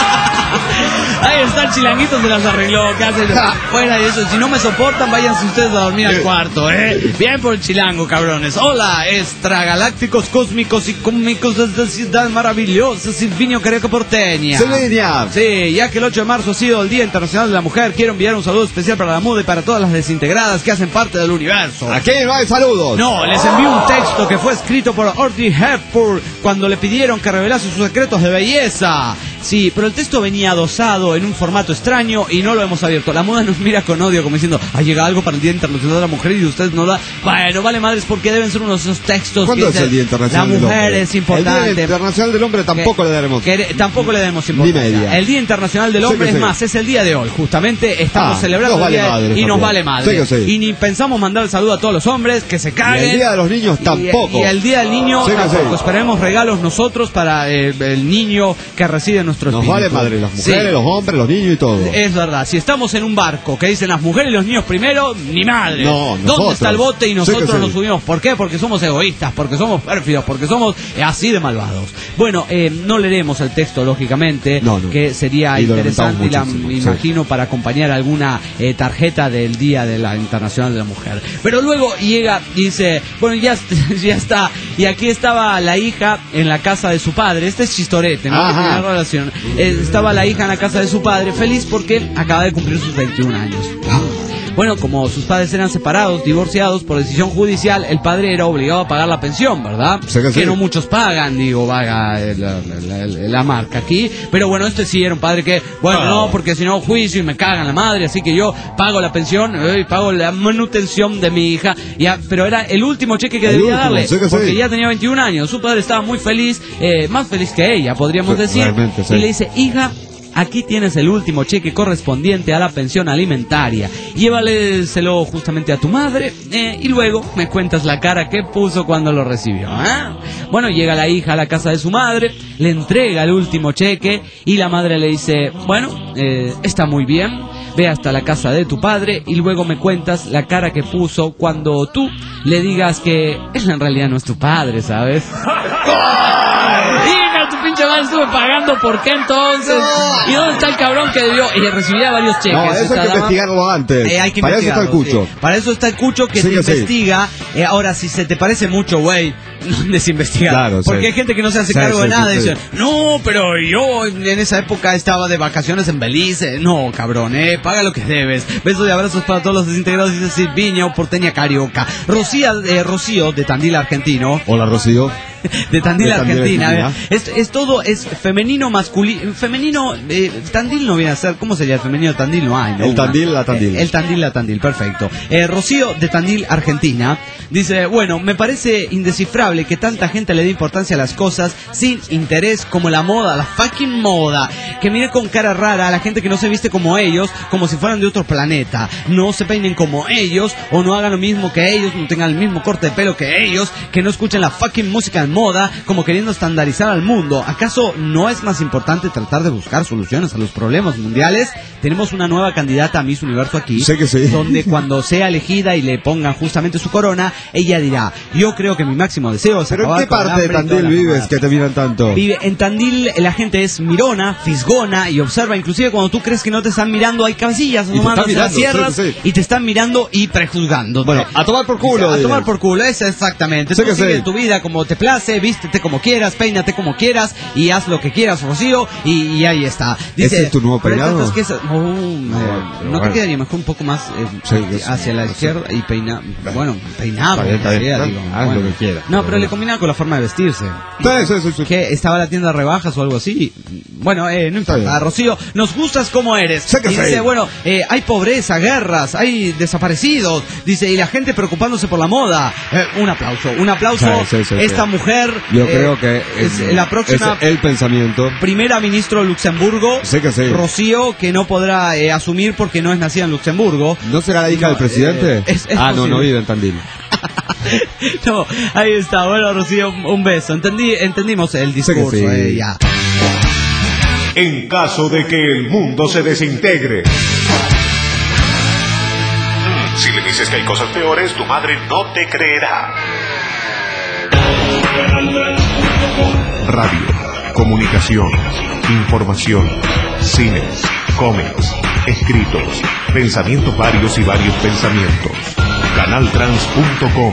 Speaker 7: Ahí está el chilanguito, se las arregló. ¿Qué hacen? Fuera de eso. Si no me soportan, váyanse ustedes a dormir al cuarto, ¿eh? Bien por el chilango, cabrones. Hola, extragalácticos, cósmicos y cómicos de esta ciudad maravillosa, Silvinio Carioca Porteña.
Speaker 9: Silvinia.
Speaker 7: Sí, ya que el ocho de marzo ha sido el Día Internacional de la Mujer, quiero enviar un saludo especial para la muda y para todas las desintegradas que hacen parte del universo.
Speaker 9: Aquí no hay saludos.
Speaker 7: No, les envío un texto que fue escrito por Audrey Hepburn cuando le pidieron que revelase sus secretos de belleza. Sí, pero el texto venía adosado en un formato extraño y no lo hemos abierto. La moda nos mira con odio como diciendo, ha llegado algo para el Día Internacional de la Mujer y ustedes no da. Bueno, vale madres, porque deben ser unos de esos textos.
Speaker 9: ¿Cuándo
Speaker 7: que
Speaker 9: es el Día Internacional
Speaker 7: La
Speaker 9: del
Speaker 7: mujer
Speaker 9: Hombre?
Speaker 7: es importante.
Speaker 9: El Día Internacional del Hombre tampoco
Speaker 7: que,
Speaker 9: le daremos.
Speaker 7: Que, tampoco le daremos importancia.
Speaker 9: Ni media.
Speaker 7: El Día Internacional del
Speaker 9: Sí
Speaker 7: Hombre
Speaker 9: que
Speaker 7: es
Speaker 9: sí.
Speaker 7: más, es el día de hoy. Justamente estamos
Speaker 9: Ah,
Speaker 7: celebrando
Speaker 9: nos
Speaker 7: el
Speaker 9: vale
Speaker 7: día
Speaker 9: madre
Speaker 7: y nos
Speaker 9: también.
Speaker 7: vale madre.
Speaker 9: Sí que sí.
Speaker 7: Y ni pensamos mandar el saludo a todos los hombres que se caguen.
Speaker 9: Y el Día de los Niños
Speaker 7: Y-
Speaker 9: tampoco.
Speaker 7: Y, el Día del Niño
Speaker 9: Sí que
Speaker 7: tampoco.
Speaker 9: sí.
Speaker 7: Esperemos regalos nosotros para eh, el niño que reside en nuestro
Speaker 9: Nos
Speaker 7: espíritu.
Speaker 9: vale madre, las mujeres,
Speaker 7: Sí.
Speaker 9: los hombres, los niños y todo.
Speaker 7: Es verdad, si estamos en un barco que dicen las mujeres y los niños primero, ni madre.
Speaker 9: No,
Speaker 7: ¿Dónde
Speaker 9: nosotros.
Speaker 7: está el bote y
Speaker 9: Sí
Speaker 7: nosotros
Speaker 9: que sí.
Speaker 7: nos subimos? ¿Por qué? Porque somos egoístas, porque somos pérfidos, porque somos eh, así de malvados. Bueno, eh, no leeremos el texto, lógicamente,
Speaker 9: No, no.
Speaker 7: que sería
Speaker 9: Y lo
Speaker 7: interesante, y la-
Speaker 9: lamentamos
Speaker 7: me
Speaker 9: muchísimo,
Speaker 7: imagino, para acompañar alguna eh, tarjeta del Día de la Internacional de la Mujer. Pero luego llega y dice, bueno, ya, ya está, y aquí estaba la hija en la casa de su padre. Este es chistorete, ¿no?
Speaker 9: Ajá.
Speaker 7: Una relación. Eh, estaba la hija en la casa de su padre, feliz porque acaba de cumplir sus veintiún años. Bueno, como sus padres eran separados, divorciados por decisión judicial, el padre era obligado a pagar la pensión, ¿verdad?
Speaker 9: Sí que sí.
Speaker 7: no muchos pagan, digo, vaga eh, la, la- la- la marca aquí. Pero bueno, este sí era un padre que, bueno,
Speaker 9: Ah.
Speaker 7: no, porque si no juicio y me cagan la madre, así que yo pago la pensión, eh, pago la manutención de mi hija. Ya, pero era el último cheque que
Speaker 9: El
Speaker 7: debía
Speaker 9: último,
Speaker 7: darle,
Speaker 9: sí que sí.
Speaker 7: porque ya tenía veintiún años. Su padre estaba muy feliz, eh, más feliz que ella, podríamos
Speaker 9: Sí,
Speaker 7: decir.
Speaker 9: realmente, sí.
Speaker 7: Y le dice, hija, aquí tienes el último cheque correspondiente a la pensión alimentaria. Llévaleselo justamente a tu madre eh, y luego me cuentas la cara que puso cuando lo recibió. ¿eh? Bueno, llega la hija a la casa de su madre, le entrega el último cheque y la madre le dice, bueno, eh, está muy bien, ve hasta la casa de tu padre y luego me cuentas la cara que puso cuando tú le digas que él en realidad no es tu padre, ¿sabes? Hija, tu pinche madre estuve pagando, ¿por qué entonces? ¿Y dónde está el cabrón que debió? Y recibía varios cheques.
Speaker 9: No, eso
Speaker 7: esta
Speaker 9: hay que
Speaker 7: dama.
Speaker 9: investigarlo antes.
Speaker 7: Eh, hay que
Speaker 9: Para eso está el
Speaker 7: investigarlo,
Speaker 9: cucho.
Speaker 7: sí. Para eso está el cucho que
Speaker 9: Sí
Speaker 7: te
Speaker 9: que sí.
Speaker 7: investiga. Eh, ahora, si se te parece mucho, güey, no andes a investigar.
Speaker 9: Claro,
Speaker 7: Porque
Speaker 9: sí.
Speaker 7: hay gente que no se hace
Speaker 9: Sí,
Speaker 7: cargo
Speaker 9: sí,
Speaker 7: de
Speaker 9: sí,
Speaker 7: nada.
Speaker 9: sí.
Speaker 7: Y dice, no, pero yo en esa época estaba de vacaciones en Belice. No, cabrón, eh, paga lo que debes. Besos y abrazos para todos los desintegrados, dice Silviño, Porteña Carioca. Rocío, eh, Rocío, de Tandil, argentino.
Speaker 9: Hola, Rocío.
Speaker 7: De Tandil,
Speaker 9: De Tandil,
Speaker 7: Argentina.
Speaker 9: Argentina.
Speaker 7: eh. Es, es todo, es femenino, masculino. Femenino, eh, Tandil no viene a ser. ¿Cómo sería el femenino Tandil? No hay, ¿no?
Speaker 9: El Tandil, la Tandil.
Speaker 7: Eh, el Tandil, la Tandil, perfecto. Eh, Rocío, de Tandil, Argentina, dice, bueno, me parece indescifrable que tanta gente le dé importancia a las cosas sin interés, como la moda, la fucking moda. Que mire con cara rara a la gente que no se viste como ellos, como si fueran de otro planeta. No se peinen como ellos, o no hagan lo mismo que ellos, no tengan el mismo corte de pelo que ellos, que no escuchen la fucking música en moda, como queriendo estandarizar al mundo. ¿Acaso no es más importante tratar de buscar soluciones a los problemas mundiales? Tenemos una nueva candidata a Miss Universo aquí,
Speaker 9: Sé que sí.
Speaker 7: donde cuando sea elegida y le pongan justamente su corona, ella dirá, yo creo que mi máximo deseo es
Speaker 9: ¿Pero en
Speaker 7: acabar
Speaker 9: qué
Speaker 7: con el
Speaker 9: parte de
Speaker 7: hambre y
Speaker 9: Tandil
Speaker 7: toda la
Speaker 9: vives
Speaker 7: mamada".
Speaker 9: que te miran tanto?
Speaker 7: Vive en Tandil, la gente es mirona, fisgona y observa, inclusive cuando tú crees que no te están mirando, hay cabecillas
Speaker 9: te
Speaker 7: asomando
Speaker 9: están
Speaker 7: hacia las
Speaker 9: mirando,
Speaker 7: sierras
Speaker 9: sí, sí.
Speaker 7: y te están mirando y prejuzgando.
Speaker 9: Bueno, a tomar por culo.
Speaker 7: A
Speaker 9: diles.
Speaker 7: tomar por culo, es exactamente.
Speaker 9: Sí
Speaker 7: Tú
Speaker 9: que
Speaker 7: sigue
Speaker 9: sí.
Speaker 7: tu vida como te place, vístete como quieras, peínate como quieras y haz lo que quieras, Rocío, y, y ahí está.
Speaker 9: ¿Ese es tu nuevo
Speaker 7: pero el
Speaker 9: peinado?
Speaker 7: caso es que es- Oh, no, no te quedaría mejor un poco más eh,
Speaker 9: Sí, sí,
Speaker 7: hacia
Speaker 9: sí,
Speaker 7: la
Speaker 9: sí.
Speaker 7: izquierda y peinar, bueno, peinado,
Speaker 9: Está bien, está bien,
Speaker 7: sería,
Speaker 9: está
Speaker 7: digo,
Speaker 9: bien. Haz
Speaker 7: bueno.
Speaker 9: lo que quieras.
Speaker 7: No, pero le combinaba con la forma de vestirse.
Speaker 9: Sí, sí, sí, sí.
Speaker 7: Que estaba la tienda de rebajas o algo así. Bueno, eh, no importa,
Speaker 9: bien.
Speaker 7: Rocío, nos gustas como eres.
Speaker 9: Sé que
Speaker 7: Y
Speaker 9: sí.
Speaker 7: dice, bueno, eh, hay pobreza, guerras, hay desaparecidos, dice, y la gente preocupándose por la moda. Eh, un aplauso, un aplauso.
Speaker 9: Sí, sí, sí,
Speaker 7: Esta
Speaker 9: sí.
Speaker 7: mujer
Speaker 9: Yo
Speaker 7: eh,
Speaker 9: creo que
Speaker 7: es
Speaker 9: es,
Speaker 7: la próxima
Speaker 9: es el pensamiento.
Speaker 7: primera ministro de Luxemburgo.
Speaker 9: Sé que sí.
Speaker 7: Rocío, que no podrá eh, asumir porque no es nacida en Luxemburgo.
Speaker 9: ¿No será la hija
Speaker 7: No,
Speaker 9: del presidente?
Speaker 7: eh, es- es
Speaker 9: ah, no,
Speaker 7: posible.
Speaker 9: no vive en Tandil.
Speaker 7: No, ahí está. Bueno, Rocío, un beso. Entendí, entendimos el discurso.
Speaker 9: sí.
Speaker 7: eh, ya.
Speaker 3: En caso de que el mundo se desintegre. Si le dices que hay cosas peores, tu madre no te creerá. Radio, comunicación, información, cines, cómics, escritos, pensamientos varios y varios pensamientos. Canaltrans punto com.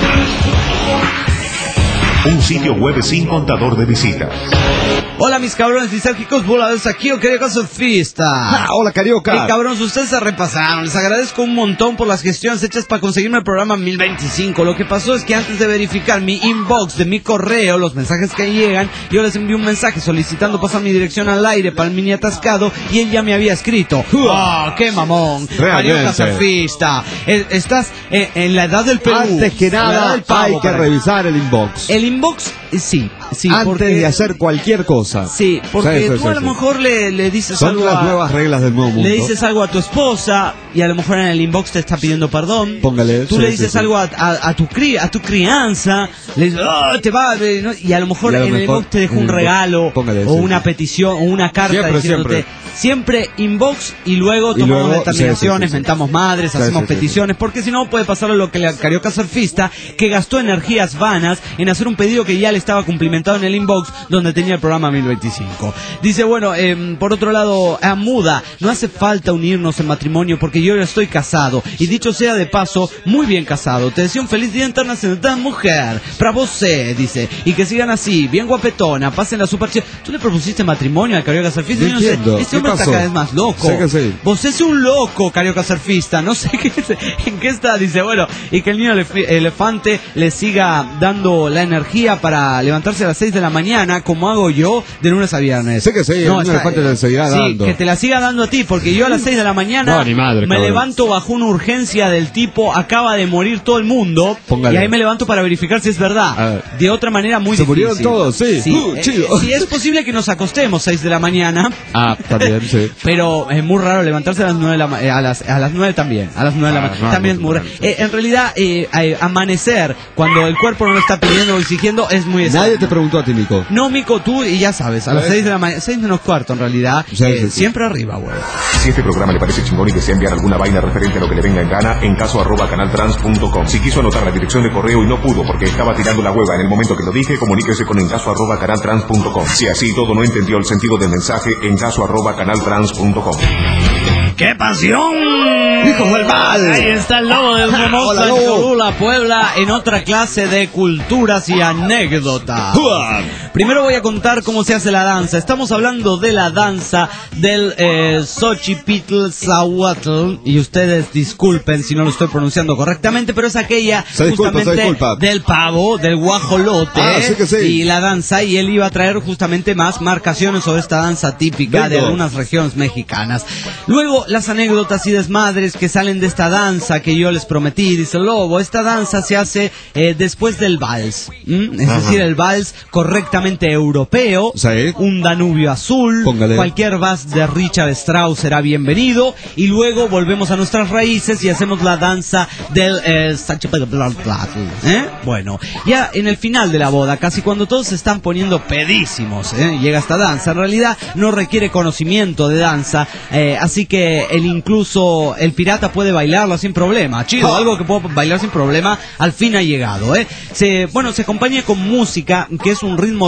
Speaker 3: Un sitio web sin contador de visitas.
Speaker 7: Hola, mis cabrones lisérgicos voladores, aquí o querido surfista.
Speaker 9: Ah, hola, Carioca.
Speaker 7: Hey, cabrones, ustedes se repasaron. Les agradezco un montón por las gestiones hechas para conseguirme el programa mil veinticinco. Lo que pasó es que antes de verificar mi inbox de mi correo, los mensajes que llegan, yo les envié un mensaje solicitando pasar mi dirección al aire para el mini atascado y él ya me había escrito. ¡Oh, qué mamón!
Speaker 9: Realmente.
Speaker 7: Carioca surfista. Eh, Estás eh, en la edad del Perú.
Speaker 9: Antes que
Speaker 7: En la edad
Speaker 9: nada,
Speaker 7: del pavo,
Speaker 9: hay que
Speaker 7: para-
Speaker 9: revisar el inbox.
Speaker 7: El inbox, eh, sí, sí.
Speaker 9: Antes
Speaker 7: porque...
Speaker 9: de hacer cualquier cosa.
Speaker 7: Sí, porque
Speaker 9: Sí, sí,
Speaker 7: tú
Speaker 9: sí,
Speaker 7: a lo
Speaker 9: sí.
Speaker 7: mejor le, le dices
Speaker 9: Son
Speaker 7: algo
Speaker 9: las
Speaker 7: a,
Speaker 9: nuevas reglas del nuevo mundo.
Speaker 7: le dices algo a tu esposa y a lo mejor en el inbox te está pidiendo perdón.
Speaker 9: Póngale,
Speaker 7: Tú
Speaker 9: sí,
Speaker 7: le
Speaker 9: sí,
Speaker 7: dices
Speaker 9: sí.
Speaker 7: algo a, a, a tu cri, a tu crianza, le dices, "Oh, te va", eh, ¿no? Y a lo mejor
Speaker 9: Y a lo
Speaker 7: en el
Speaker 9: mejor
Speaker 7: inbox te deja
Speaker 9: en el
Speaker 7: un
Speaker 9: inbox,
Speaker 7: regalo
Speaker 9: póngale,
Speaker 7: o
Speaker 9: sí,
Speaker 7: una
Speaker 9: sí.
Speaker 7: petición o una carta
Speaker 9: Siempre,
Speaker 7: diciéndote siempre inbox y luego
Speaker 9: Y
Speaker 7: tomamos
Speaker 9: luego,
Speaker 7: determinaciones,
Speaker 9: sí, sí, sí.
Speaker 7: mentamos madres,
Speaker 9: Sí,
Speaker 7: hacemos
Speaker 9: sí, sí,
Speaker 7: peticiones, porque si no puede pasar lo que la Carioca surfista que gastó energías vanas en hacer un pedido que ya le estaba cumplimentado en el inbox donde tenía el programa mil veinticinco. Dice, bueno, eh, por otro lado, a Muda, no hace falta unirnos en matrimonio porque yo ya estoy casado. Y dicho sea de paso, muy bien casado. Te deseo un feliz Día Internacional de la Mujer. Para vos, eh, dice. Y que sigan así, bien guapetona, pasen la super... ¿Tú le propusiste matrimonio al Carioca surfista?
Speaker 9: No
Speaker 7: Yo no sé,
Speaker 9: entiendo.
Speaker 7: este
Speaker 9: ¿Qué
Speaker 7: hombre está
Speaker 9: pasó?
Speaker 7: cada vez más loco.
Speaker 9: Sé que sí.
Speaker 7: Vos es un loco, Carioca surfista. No sé qué, en qué está. Dice, bueno, y que el niño elef- elefante le siga dando la energía para levantarse a las seis de la mañana, como hago yo, de lunes a viernes.
Speaker 9: Sé que sí, el niño
Speaker 7: está-
Speaker 9: elefante le seguirá
Speaker 7: sí,
Speaker 9: dando.
Speaker 7: que te la siga dando a ti, porque yo a las seis de la mañana
Speaker 9: No, ni madre,
Speaker 7: me
Speaker 9: cabrón.
Speaker 7: levanto bajo una urgencia del tipo, acaba de morir todo el mundo,
Speaker 9: Póngale.
Speaker 7: y ahí me levanto para verificar si es
Speaker 9: A
Speaker 7: verdad.
Speaker 9: ver.
Speaker 7: De otra manera muy
Speaker 9: Se
Speaker 7: difícil.
Speaker 9: murieron todos, sí. Uh,
Speaker 7: eh,
Speaker 9: chido.
Speaker 7: eh, sí, es posible que nos acostemos seis de la mañana.
Speaker 9: Ah, también, sí.
Speaker 7: Pero es muy raro levantarse a las nueve de la ma- eh, a las a las nueve también, a las nueve de la
Speaker 9: Ah,
Speaker 7: mañana.
Speaker 9: no,
Speaker 7: También
Speaker 9: no,
Speaker 7: es muy
Speaker 9: no,
Speaker 7: raro.
Speaker 9: no.
Speaker 7: Eh, en realidad eh, eh, amanecer cuando el cuerpo no lo está pidiendo o exigiendo es muy
Speaker 9: Nadie
Speaker 7: extraño.
Speaker 9: te preguntó a ti, Nico.
Speaker 7: No, Mico, tú y ya sabes, a las
Speaker 9: ¿Ves?
Speaker 7: seis de la mañana, seis menos cuarto en realidad,
Speaker 9: Sí,
Speaker 7: eh,
Speaker 9: sí, sí.
Speaker 7: siempre arriba, güey.
Speaker 3: Si este programa le parece chingón y desea enviar alguna vaina referente a lo que le venga en gana, en caso arroba canaltrans punto com. Si quiso anotar la dirección de correo y no pudo porque estaba tirando la hueva en el momento que lo dije, comuníquese con en caso arroba canaltrans punto com. Si así todo no entendió el sentido del mensaje, en caso arroba canaltrans punto com.
Speaker 7: ¡Qué pasión!
Speaker 9: ¡Hijos del mal!
Speaker 7: Ahí está el lobo del
Speaker 9: Hola,
Speaker 7: Momoza en
Speaker 9: lobo.
Speaker 7: Cholula, Puebla, en otra clase de culturas y anécdotas. Primero voy a contar cómo se hace la danza. Estamos hablando de la danza del eh, Xochipitl Zahuatl. Y ustedes disculpen si no lo estoy pronunciando correctamente, pero es aquella
Speaker 9: Se disculpa, se
Speaker 7: justamente
Speaker 9: disculpa.
Speaker 7: del pavo, del guajolote.
Speaker 9: Ah, sí que sí.
Speaker 7: Y la danza, y él iba a traer justamente más marcaciones sobre esta danza típica de
Speaker 9: Vengo.
Speaker 7: algunas regiones mexicanas. Luego, las anécdotas y desmadres que salen de esta danza que yo les prometí. Dice el Lobo, esta danza se hace eh, después del vals. ¿m? Es
Speaker 9: Ajá.
Speaker 7: decir, el vals correctamente europeo.
Speaker 9: Sí.
Speaker 7: Un Danubio azul.
Speaker 9: Póngale.
Speaker 7: Cualquier vals de Richard Strauss será bienvenido. Y luego volvemos a nuestras raíces y hacemos la danza del eh, Xochipetl. ¿eh? Bueno, ya en el final de la boda, casi cuando todos se están poniendo pedísimos, ¿eh? llega esta danza. En realidad no requiere conocimiento de danza, eh, así que el incluso el pirata puede bailarlo sin problema. Chido, algo que puedo bailar sin problema, al fin ha llegado. ¿eh? Se, bueno, se acompaña con música, que es un ritmo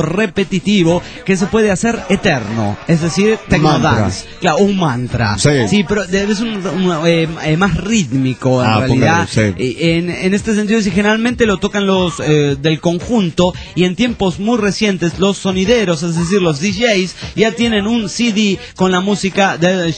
Speaker 7: repetitivo que se puede hacer eterno, es decir, technodance, claro, un mantra.
Speaker 9: Sí,
Speaker 7: sí pero es un, un eh, eh, más rítmico en
Speaker 9: ah,
Speaker 7: realidad.
Speaker 9: Póngale, sí.
Speaker 7: en, en este sentido, si generalmente lo tocan los eh, del conjunto, y en tiempos muy recientes los sonideros, es decir, los D Js, ya tienen un C D con la música de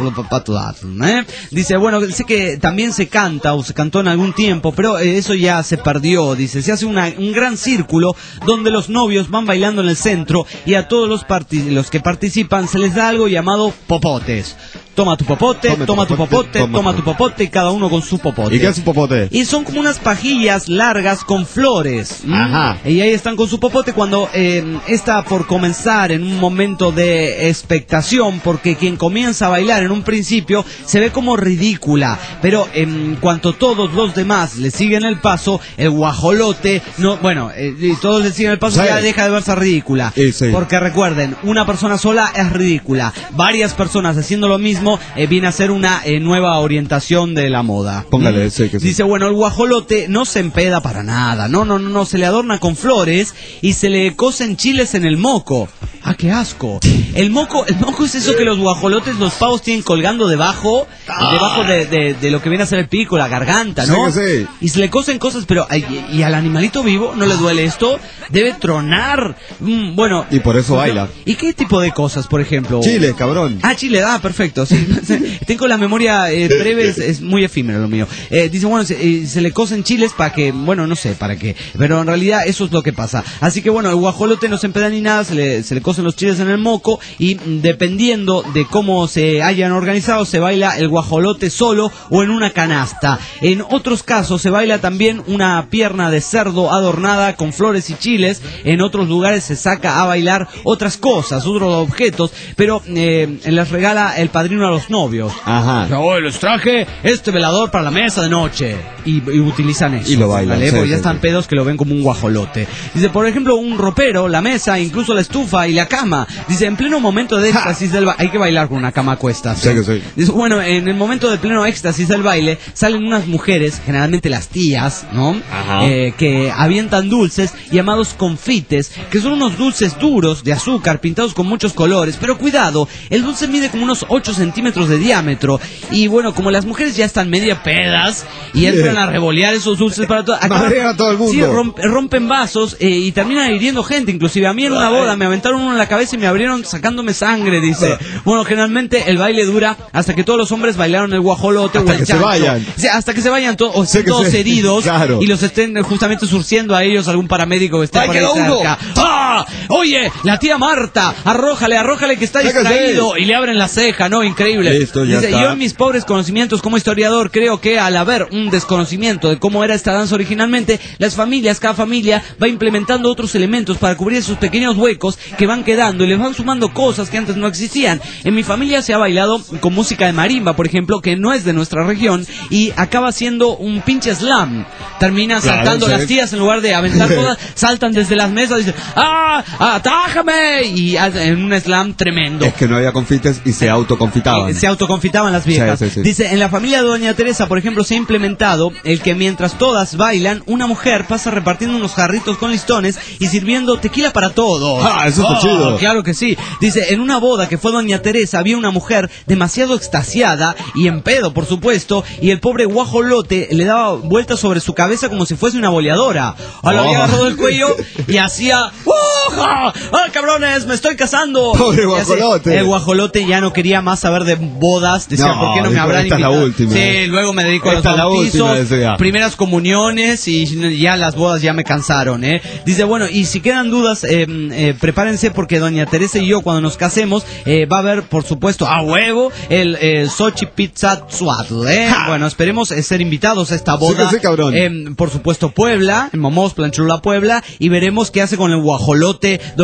Speaker 7: ¿eh? Dice, bueno, sé que también se canta o se cantó en algún tiempo, pero eh, eso ya se perdió. Dice, se hace una, un gran círculo donde los novios van bailando en el centro y a todos los, parti- los que participan se les da algo llamado popotes. Toma tu popote, tome toma tu popote, popote toma, toma tu popote, y cada uno con su popote.
Speaker 9: ¿Y qué es un popote?
Speaker 7: Y son como unas pajillas largas con flores. ¿Mm? Ajá. Y ahí están con su popote cuando eh, está por comenzar en un momento de expectación, porque quien comienza a bailar en un principio se ve como ridícula, pero en cuanto todos los demás le siguen el paso, el guajolote, no, bueno, eh, y todos le siguen el paso, sí, ya deja de verse ridícula. Sí, sí. Porque recuerden, una persona sola es ridícula, varias personas haciendo lo mismo Eh, viene a ser una eh, nueva orientación de la moda.
Speaker 9: Póngale, ¿Mm? sí, que sí.
Speaker 7: Dice, bueno, el guajolote no se empeda para nada, no, no, no, no, se le adorna con flores y se le cosen chiles en el moco. ¡Ah, qué asco! El moco, el moco es eso que los guajolotes, los pavos tienen colgando debajo, ah. debajo de, de, de lo que viene a ser el pico, la garganta, ¿no? Sí, sí. Y se le cosen cosas, pero y, y al animalito vivo no le duele esto, debe tronar. Mm, bueno.
Speaker 9: Y por eso baila.
Speaker 7: ¿Y qué tipo de cosas, por ejemplo?
Speaker 9: Chile, cabrón.
Speaker 7: Ah, chile, ah, perfecto. Sí. Tengo la memoria eh, breve, es, es muy efímero lo mío. Eh, dice, bueno, se, eh, se le cosen chiles para que, bueno, no sé para qué, pero en realidad eso es lo que pasa. Así que bueno, el guajolote no se empeda ni nada, se le, se le cosen los chiles en el moco y dependiendo de cómo se hayan organizado, se baila el guajolote solo o en una canasta. En otros casos se baila también una pierna de cerdo adornada con flores y chiles. En otros lugares se saca a bailar otras cosas, otros objetos, pero eh, les regala el padrino a los novios.
Speaker 9: Ajá.
Speaker 7: Hoy les traje este velador para la mesa de noche. Y, y utilizan eso.
Speaker 9: Y lo bailan.
Speaker 7: ¿Vale?
Speaker 9: Sí,
Speaker 7: Porque
Speaker 9: sí,
Speaker 7: ya están
Speaker 9: sí.
Speaker 7: pedos que lo ven como un guajolote. Dice, por ejemplo, un ropero, la mesa, incluso la estufa y la cama. Dice, en pleno momento de éxtasis del baile, hay que bailar con una cama a cuestas.
Speaker 9: Sí, que sí.
Speaker 7: Dice, bueno, en el momento de pleno éxtasis del baile, salen unas mujeres, generalmente las tías, ¿no?
Speaker 9: Ajá.
Speaker 7: Eh, que avientan dulces llamados confites, que son unos dulces duros de azúcar pintados con muchos colores. Pero cuidado, el dulce mide como unos ocho centímetros de diámetro. Y bueno, como las mujeres ya están media pedas y entran a revolear esos dulces para todo,
Speaker 9: Madrean a todo el mundo.
Speaker 7: Sí, romp, rompen vasos eh, y terminan hiriendo gente. Inclusive a mí en una boda me aventaron uno en la cabeza y me abrieron sacándome sangre, dice. Bueno, generalmente el baile dura hasta que todos los hombres bailaron el guajolote
Speaker 9: hasta
Speaker 7: o el
Speaker 9: que
Speaker 7: chancho.
Speaker 9: se vayan.
Speaker 7: O sea, hasta que se vayan to o
Speaker 9: sí,
Speaker 7: todos
Speaker 9: se...
Speaker 7: heridos
Speaker 9: claro.
Speaker 7: y los estén justamente surciendo a ellos algún paramédico que esté por ahí cerca. ¡Ah! Oye, la tía Marta, arrójale, arrójale que está distraído. Y le abren la ceja, ¿no? Increíble.
Speaker 9: Listo, ya
Speaker 7: dice,
Speaker 9: está.
Speaker 7: yo en mis pobres conocimientos como historiador creo que al haber un desconocimiento de cómo era esta danza originalmente, las familias, cada familia va implementando otros elementos para cubrir esos pequeños huecos que van quedando y les van sumando cosas que antes no existían. En mi familia se ha bailado con música de marimba, por ejemplo, que no es de nuestra región y acaba siendo un pinche slam. Termina
Speaker 9: claro,
Speaker 7: saltando
Speaker 9: sí.
Speaker 7: las tías en lugar de aventar cosas, saltan desde las mesas y dicen ¡ah! ¡Atájame! Y en un slam tremendo.
Speaker 9: Es que no había confites y se autoconfitaban.
Speaker 7: Se autoconfitaban las viejas.
Speaker 9: Sí, sí, sí.
Speaker 7: Dice, en la familia de Doña Teresa, por ejemplo, se ha implementado el que mientras todas bailan, una mujer pasa repartiendo unos jarritos con listones y sirviendo tequila para todos.
Speaker 9: ¡Ah, eso está
Speaker 7: oh,
Speaker 9: chido!
Speaker 7: Claro que sí. Dice, en una boda que fue Doña Teresa, había una mujer demasiado extasiada y en pedo, por supuesto, y el pobre guajolote le daba vueltas sobre su cabeza como si fuese una boleadora. O lo
Speaker 9: oh.
Speaker 7: había agarrado del cuello y hacía... ¡ah, cabrones! ¡Me estoy casando!
Speaker 9: ¡Pobre guajolote!
Speaker 7: El guajolote ya no quería más saber de bodas. Decía,
Speaker 9: no,
Speaker 7: ¿por qué no me habrán
Speaker 9: esta
Speaker 7: invitado?
Speaker 9: Es la última.
Speaker 7: Sí, luego me dedico
Speaker 9: esta
Speaker 7: a los bautizos,
Speaker 9: última,
Speaker 7: primeras comuniones y ya las bodas ya me cansaron, ¿eh? Dice, bueno, y si quedan dudas, eh, eh, prepárense porque Doña Teresa y yo cuando nos casemos eh, va a haber, por supuesto, a huevo el eh, Sochi Pizza Tzuatl, ¿eh? Ja. Bueno, esperemos eh, ser invitados a esta boda.
Speaker 9: Sí, sí, cabrón.
Speaker 7: Eh, por supuesto, Puebla, en Momos, Plancholula, Puebla, y veremos qué hace con el guajolote Doña Teresa.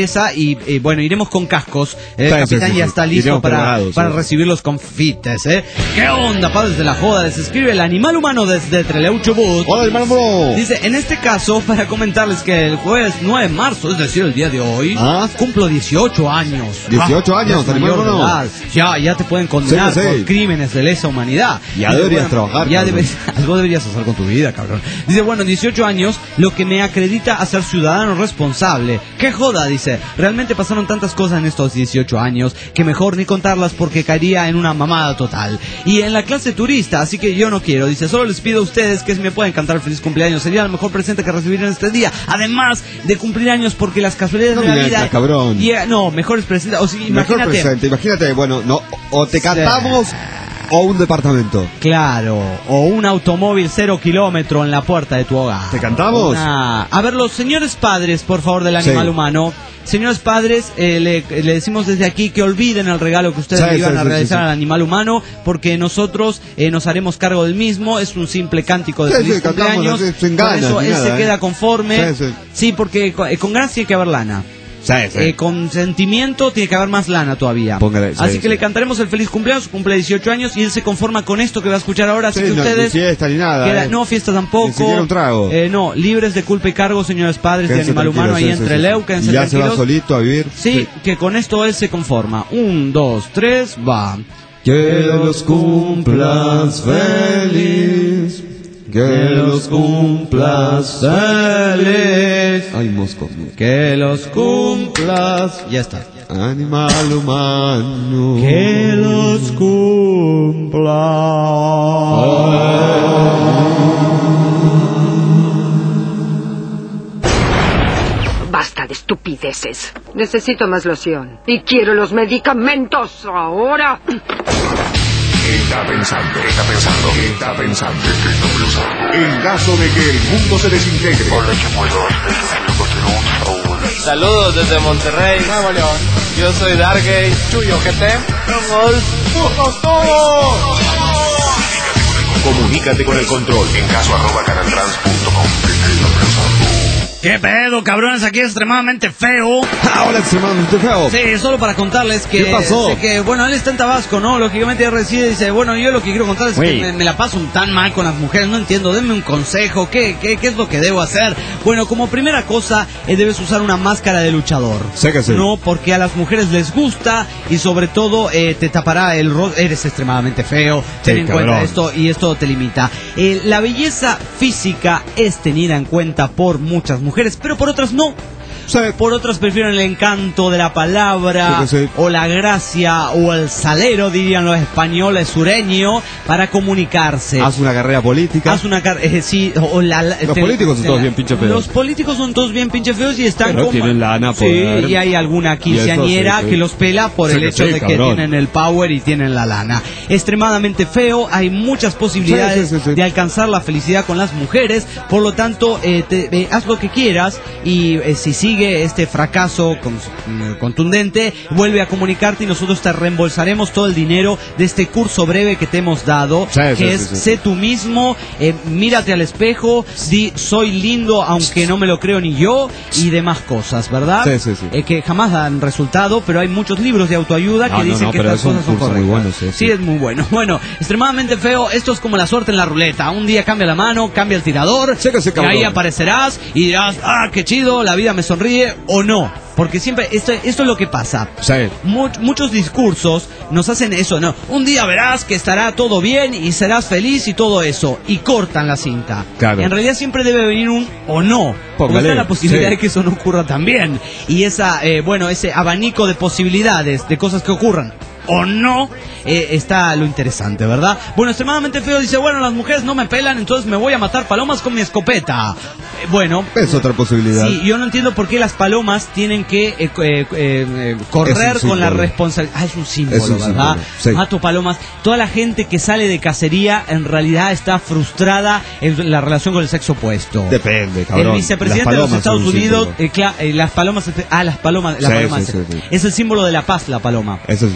Speaker 7: mesa y, eh, bueno, iremos con cascos. El
Speaker 9: Sí,
Speaker 7: capitán
Speaker 9: sí, sí,
Speaker 7: ya
Speaker 9: sí.
Speaker 7: está listo
Speaker 9: Iremos
Speaker 7: para,
Speaker 9: preparados,
Speaker 7: para
Speaker 9: sí.
Speaker 7: recibir los confites, ¿eh? ¿Qué onda, padres de la joda? Les escribe el animal humano desde Trelew, Chubut.
Speaker 9: Hola, hermano Bro.
Speaker 7: Dice, en este caso, para comentarles que el jueves nueve de marzo, es decir, el día de hoy,
Speaker 9: ¿Ah?
Speaker 7: cumplo dieciocho años.
Speaker 9: dieciocho
Speaker 7: Ah,
Speaker 9: años,
Speaker 7: ya es
Speaker 9: animal
Speaker 7: mayor de
Speaker 9: humano.
Speaker 7: edad. Ya, ya te pueden condenar
Speaker 9: Sí, sí.
Speaker 7: por crímenes de lesa humanidad.
Speaker 9: Ya
Speaker 7: Dice,
Speaker 9: deberías
Speaker 7: bueno,
Speaker 9: trabajar,
Speaker 7: Ya
Speaker 9: cabrón.
Speaker 7: debes, algo deberías hacer con tu vida, cabrón. Dice, bueno, dieciocho años, lo que me acredita a ser ciudadano responsable. ¡Qué joda! Dice, realmente pasaron tantas cosas en estos dieciocho años que mejor ni contarlas porque caería en una mamada total. Y en la clase turista, así que yo no quiero. Dice, solo les pido a ustedes que me pueden cantar feliz cumpleaños. Sería el mejor presente que recibir en este día. Además de cumplir años porque las casualidades
Speaker 9: No
Speaker 7: de la
Speaker 9: me
Speaker 7: vida...
Speaker 9: metas, cabrón.
Speaker 7: Y, eh, no, mejores presentes. O sea,
Speaker 9: Mejor
Speaker 7: imagínate...
Speaker 9: presente, imagínate, bueno, no, o te cantamos o un departamento.
Speaker 7: Claro, o un automóvil cero kilómetro en la puerta de tu hogar.
Speaker 9: ¿Te cantamos?
Speaker 7: Una- A ver, los señores padres, por favor, del animal
Speaker 9: Sí.
Speaker 7: humano. Señores padres, eh, le, le decimos desde aquí que olviden el regalo que ustedes
Speaker 9: Sí,
Speaker 7: le iban
Speaker 9: sí,
Speaker 7: a
Speaker 9: sí,
Speaker 7: realizar
Speaker 9: sí, sí.
Speaker 7: al animal humano, porque nosotros eh, nos haremos cargo del mismo. Es un simple cántico de
Speaker 9: Sí,
Speaker 7: feliz
Speaker 9: sí, cantamos,
Speaker 7: cumpleaños.
Speaker 9: así, sin
Speaker 7: Con
Speaker 9: ganas,
Speaker 7: eso
Speaker 9: ni
Speaker 7: él
Speaker 9: nada,
Speaker 7: se
Speaker 9: ¿eh?
Speaker 7: queda conforme.
Speaker 9: Sí, sí.
Speaker 7: Sí, porque con, eh, con gracia tiene que haber lana.
Speaker 9: Sí, sí.
Speaker 7: Eh, con sentimiento tiene que haber más lana todavía.
Speaker 9: Póngale, sí,
Speaker 7: así
Speaker 9: sí.
Speaker 7: que le cantaremos el feliz cumpleaños, cumple dieciocho años y él se conforma con esto que va a escuchar ahora. Así
Speaker 9: Sí,
Speaker 7: que
Speaker 9: no,
Speaker 7: ustedes...
Speaker 9: ni fiesta ni nada.
Speaker 7: queda-
Speaker 9: eh.
Speaker 7: no, fiesta tampoco.
Speaker 9: Ni siquiera un trago.
Speaker 7: Eh, no, libres de culpa y cargo, señores padres de
Speaker 9: Quédense
Speaker 7: Animal Humano, ahí
Speaker 9: tranquilos, sí,
Speaker 7: entre
Speaker 9: sí, sí.
Speaker 7: Leu, quédense
Speaker 9: Y ya se va
Speaker 7: tranquilos.
Speaker 9: solito a vivir.
Speaker 7: Sí, que con esto él se conforma. Un, dos, tres, va.
Speaker 9: Que los cumplas feliz. Que los cumplas feliz. Ay, moscos.
Speaker 7: Que los cumplas. Ya está.
Speaker 9: Animal humano.
Speaker 7: Que los cumplas.
Speaker 4: Basta de estupideces. Necesito más loción. Y quiero los medicamentos ahora.
Speaker 6: Está pensando, está pensando, está pensando, está pensando. En caso de que el mundo se desintegre.
Speaker 11: Saludos desde Monterrey, Nuevo León. Yo soy Dargay, Chuyo G T. ¡Vamos todos!
Speaker 6: Comunícate con el control en caso arroba canaltrans punto com.
Speaker 7: ¿Qué pedo, cabrones? Aquí es extremadamente feo.
Speaker 9: Ahora extremadamente feo.
Speaker 7: Sí, solo para contarles que...
Speaker 9: ¿Qué pasó?
Speaker 7: sé que, bueno, él está en Tabasco, ¿no? Lógicamente él reside y dice, bueno, yo lo que quiero contar es
Speaker 9: Güey.
Speaker 7: que me, me la paso tan mal con las mujeres, no entiendo, denme un consejo, ¿qué, qué, qué es lo que debo hacer? Bueno, como primera cosa, eh, debes usar una máscara de luchador.
Speaker 9: Sé que sí.
Speaker 7: No, porque a las mujeres les gusta y sobre todo eh, te tapará el rostro, eres extremadamente feo, ten
Speaker 9: Sí,
Speaker 7: en
Speaker 9: cabrón.
Speaker 7: cuenta esto y esto te limita. Eh, la belleza física es tenida en cuenta por muchas mujeres, pero por otras no.
Speaker 9: Sí.
Speaker 7: Por otras prefieren el encanto de la palabra,
Speaker 9: Sí, sí.
Speaker 7: o la gracia, o el salero, dirían los españoles sureños, para comunicarse.
Speaker 9: Haz una carrera política.
Speaker 7: Haz una car- eh, sí, o la, la-
Speaker 9: Los
Speaker 7: te-
Speaker 9: políticos son
Speaker 7: te-
Speaker 9: todos bien pinche feos.
Speaker 7: Los políticos son todos bien pinche feos y están
Speaker 9: Pero
Speaker 7: como...
Speaker 9: tienen lana,
Speaker 7: Sí,
Speaker 9: poder.
Speaker 7: y hay alguna quinceañera
Speaker 9: Y eso sí, sí.
Speaker 7: que los pela por
Speaker 9: Sí
Speaker 7: el
Speaker 9: que
Speaker 7: hecho
Speaker 9: sí,
Speaker 7: de que
Speaker 9: cabrón.
Speaker 7: tienen el power y tienen la lana. Extremadamente feo, hay muchas posibilidades
Speaker 9: Sí, sí, sí, sí.
Speaker 7: de alcanzar la felicidad con las mujeres, por lo tanto, eh, te- eh, haz lo que quieras y eh, si sigue este fracaso con- mm, contundente, vuelve a comunicarte y nosotros te reembolsaremos todo el dinero de este curso breve que te hemos dado,
Speaker 9: Sí,
Speaker 7: que
Speaker 9: sí,
Speaker 7: es
Speaker 9: sí, sí.
Speaker 7: sé tú mismo, eh, mírate al espejo, di soy lindo aunque no me lo creo ni yo y demás cosas, ¿verdad?
Speaker 9: Sí, sí, sí.
Speaker 7: Eh, que jamás dan resultado, pero hay muchos libros de autoayuda
Speaker 9: No,
Speaker 7: que
Speaker 9: no,
Speaker 7: dicen
Speaker 9: no,
Speaker 7: que
Speaker 9: pero
Speaker 7: estas
Speaker 9: es un
Speaker 7: cosas son
Speaker 9: curso
Speaker 7: correctas.
Speaker 9: muy bueno, sí, sí.
Speaker 7: es muy bueno. Bueno, extremadamente feo, esto es como la suerte en la ruleta. Un día cambia la mano, cambia el tirador,
Speaker 9: Sí que sí,
Speaker 7: y
Speaker 9: cabrón.
Speaker 7: ahí aparecerás y dirás, ah, qué chido, la vida me sonríe o no. Porque siempre, esto, esto es lo que pasa.
Speaker 9: Sí.
Speaker 7: Mu- muchos discursos nos hacen eso, ¿no? Un día verás que estará todo bien y serás feliz y todo eso. Y cortan la cinta.
Speaker 9: Claro.
Speaker 7: En realidad siempre debe venir un o no. Porque
Speaker 9: Póngale,
Speaker 7: está la posibilidad
Speaker 9: sí.
Speaker 7: de que eso no ocurra también. Y esa, eh, bueno, ese abanico de posibilidades de cosas que ocurran o no, eh, está lo interesante, ¿verdad? Bueno, extremadamente feo dice, bueno, las mujeres no me pelan, entonces me voy a matar palomas con mi escopeta. Eh, bueno,
Speaker 9: Es otra posibilidad.
Speaker 7: sí, yo no entiendo por qué las palomas tienen que eh, eh, eh, eh, correr
Speaker 9: Es un
Speaker 7: con la
Speaker 9: símbolo.
Speaker 7: responsabilidad. Ah, es un símbolo,
Speaker 9: Es un
Speaker 7: ¿verdad?
Speaker 9: símbolo, sí.
Speaker 7: Mato palomas. Toda la gente que sale de cacería en realidad está frustrada en la relación con el sexo opuesto.
Speaker 9: Depende, cabrón.
Speaker 7: El vicepresidente
Speaker 9: Las
Speaker 7: de los
Speaker 9: palomas
Speaker 7: Estados
Speaker 9: son un
Speaker 7: Unidos,
Speaker 9: símbolo.
Speaker 7: eh, cla- eh, las palomas, ah, las palomas, la
Speaker 9: Sí,
Speaker 7: paloma
Speaker 9: sí,
Speaker 7: es,
Speaker 9: sí, sí.
Speaker 7: es el símbolo de la paz, la paloma.
Speaker 9: Es el símbolo.
Speaker 7: Y entonces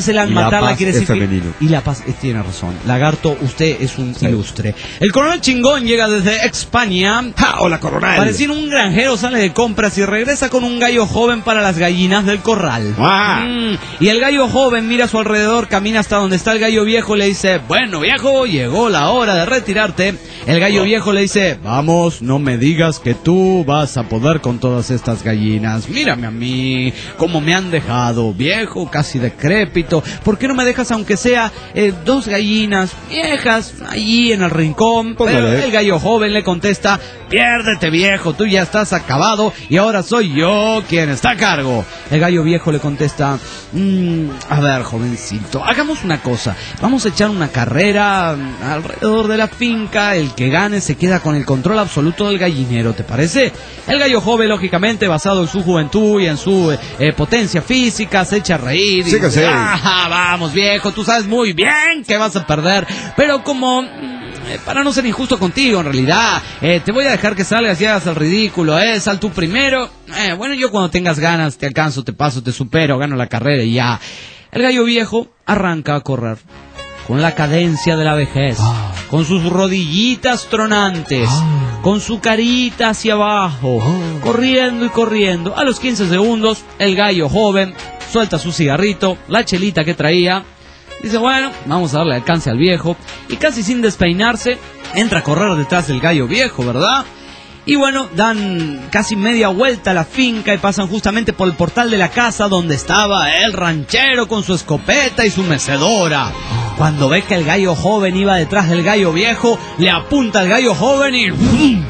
Speaker 7: Entonces el al
Speaker 9: Y la
Speaker 7: matarla
Speaker 9: paz
Speaker 7: quiere
Speaker 9: es
Speaker 7: decir que-
Speaker 9: femenino.
Speaker 7: y la paz, eh, tiene razón. Lagarto, usted es un ilustre. El coronel chingón llega desde España.
Speaker 9: ¡Ja! Hola, coronel.
Speaker 7: Parecía un granjero, sale de compras y regresa con un gallo joven para las gallinas del corral.
Speaker 9: ¡Ah!
Speaker 7: Mm, y el gallo joven mira a su alrededor, camina hasta donde está el gallo viejo, le dice, bueno viejo, llegó la hora de retirarte. El gallo viejo le dice, vamos, no me digas que tú vas a poder con todas estas gallinas. Mírame a mí, cómo me han dejado, viejo, casi decrépito. ¿Por qué no me dejas aunque sea eh, dos gallinas viejas allí en el rincón?
Speaker 9: Póngale.
Speaker 7: Pero el gallo joven le contesta, piérdete viejo, tú ya estás acabado y ahora soy yo quien está a cargo. El gallo viejo le contesta, mmm, a ver jovencito, hagamos una cosa, vamos a echar una carrera mm, alrededor de la finca, el que gane se queda con el control absoluto del gallinero, ¿te parece? El gallo joven, lógicamente, basado en su juventud y en su eh, potencia física, se echa a reír y
Speaker 9: Sí que
Speaker 7: dice,
Speaker 9: sí.
Speaker 7: ah, vamos viejo, tú sabes muy bien que vas a perder, pero como... mm, Eh, para no ser injusto contigo, en realidad, eh, te voy a dejar que salgas y hagas el ridículo, ¿eh? Sal tú primero. Eh, bueno, yo cuando tengas ganas te alcanzo, te paso, te supero, gano la carrera y ya. El gallo viejo arranca a correr, con la cadencia de la vejez, con sus rodillitas tronantes, con su carita hacia abajo, corriendo y corriendo. A los quince segundos, el gallo joven suelta su cigarrito, la chelita que traía. Dice, bueno, vamos a darle alcance al viejo. Y casi sin despeinarse, entra a correr detrás del gallo viejo, ¿verdad? Y bueno, dan casi media vuelta a la finca y pasan justamente por el portal de la casa donde estaba el ranchero con su escopeta y su mecedora. Cuando ve que el gallo joven iba detrás del gallo viejo, le apunta al gallo joven y... ¡bum!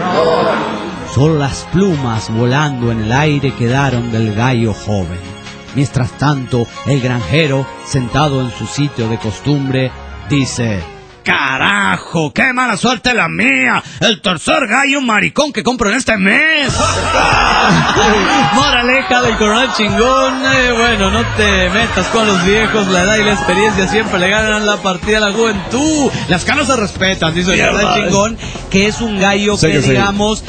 Speaker 7: Solo las plumas volando en el aire quedaron del gallo joven. Mientras tanto, el granjero, sentado en su sitio de costumbre, dice... ¡Carajo! ¡Qué mala suerte la mía! ¡El tercer gallo maricón que compro en este mes! Moraleja del coronel chingón. Eh, bueno, no te metas con los viejos. La edad y la experiencia siempre le ganan la partida a la juventud. Las canas se respetan, dice el coronel chingón, que es un gallo
Speaker 9: Sí
Speaker 7: que,
Speaker 9: que sí.
Speaker 7: digamos,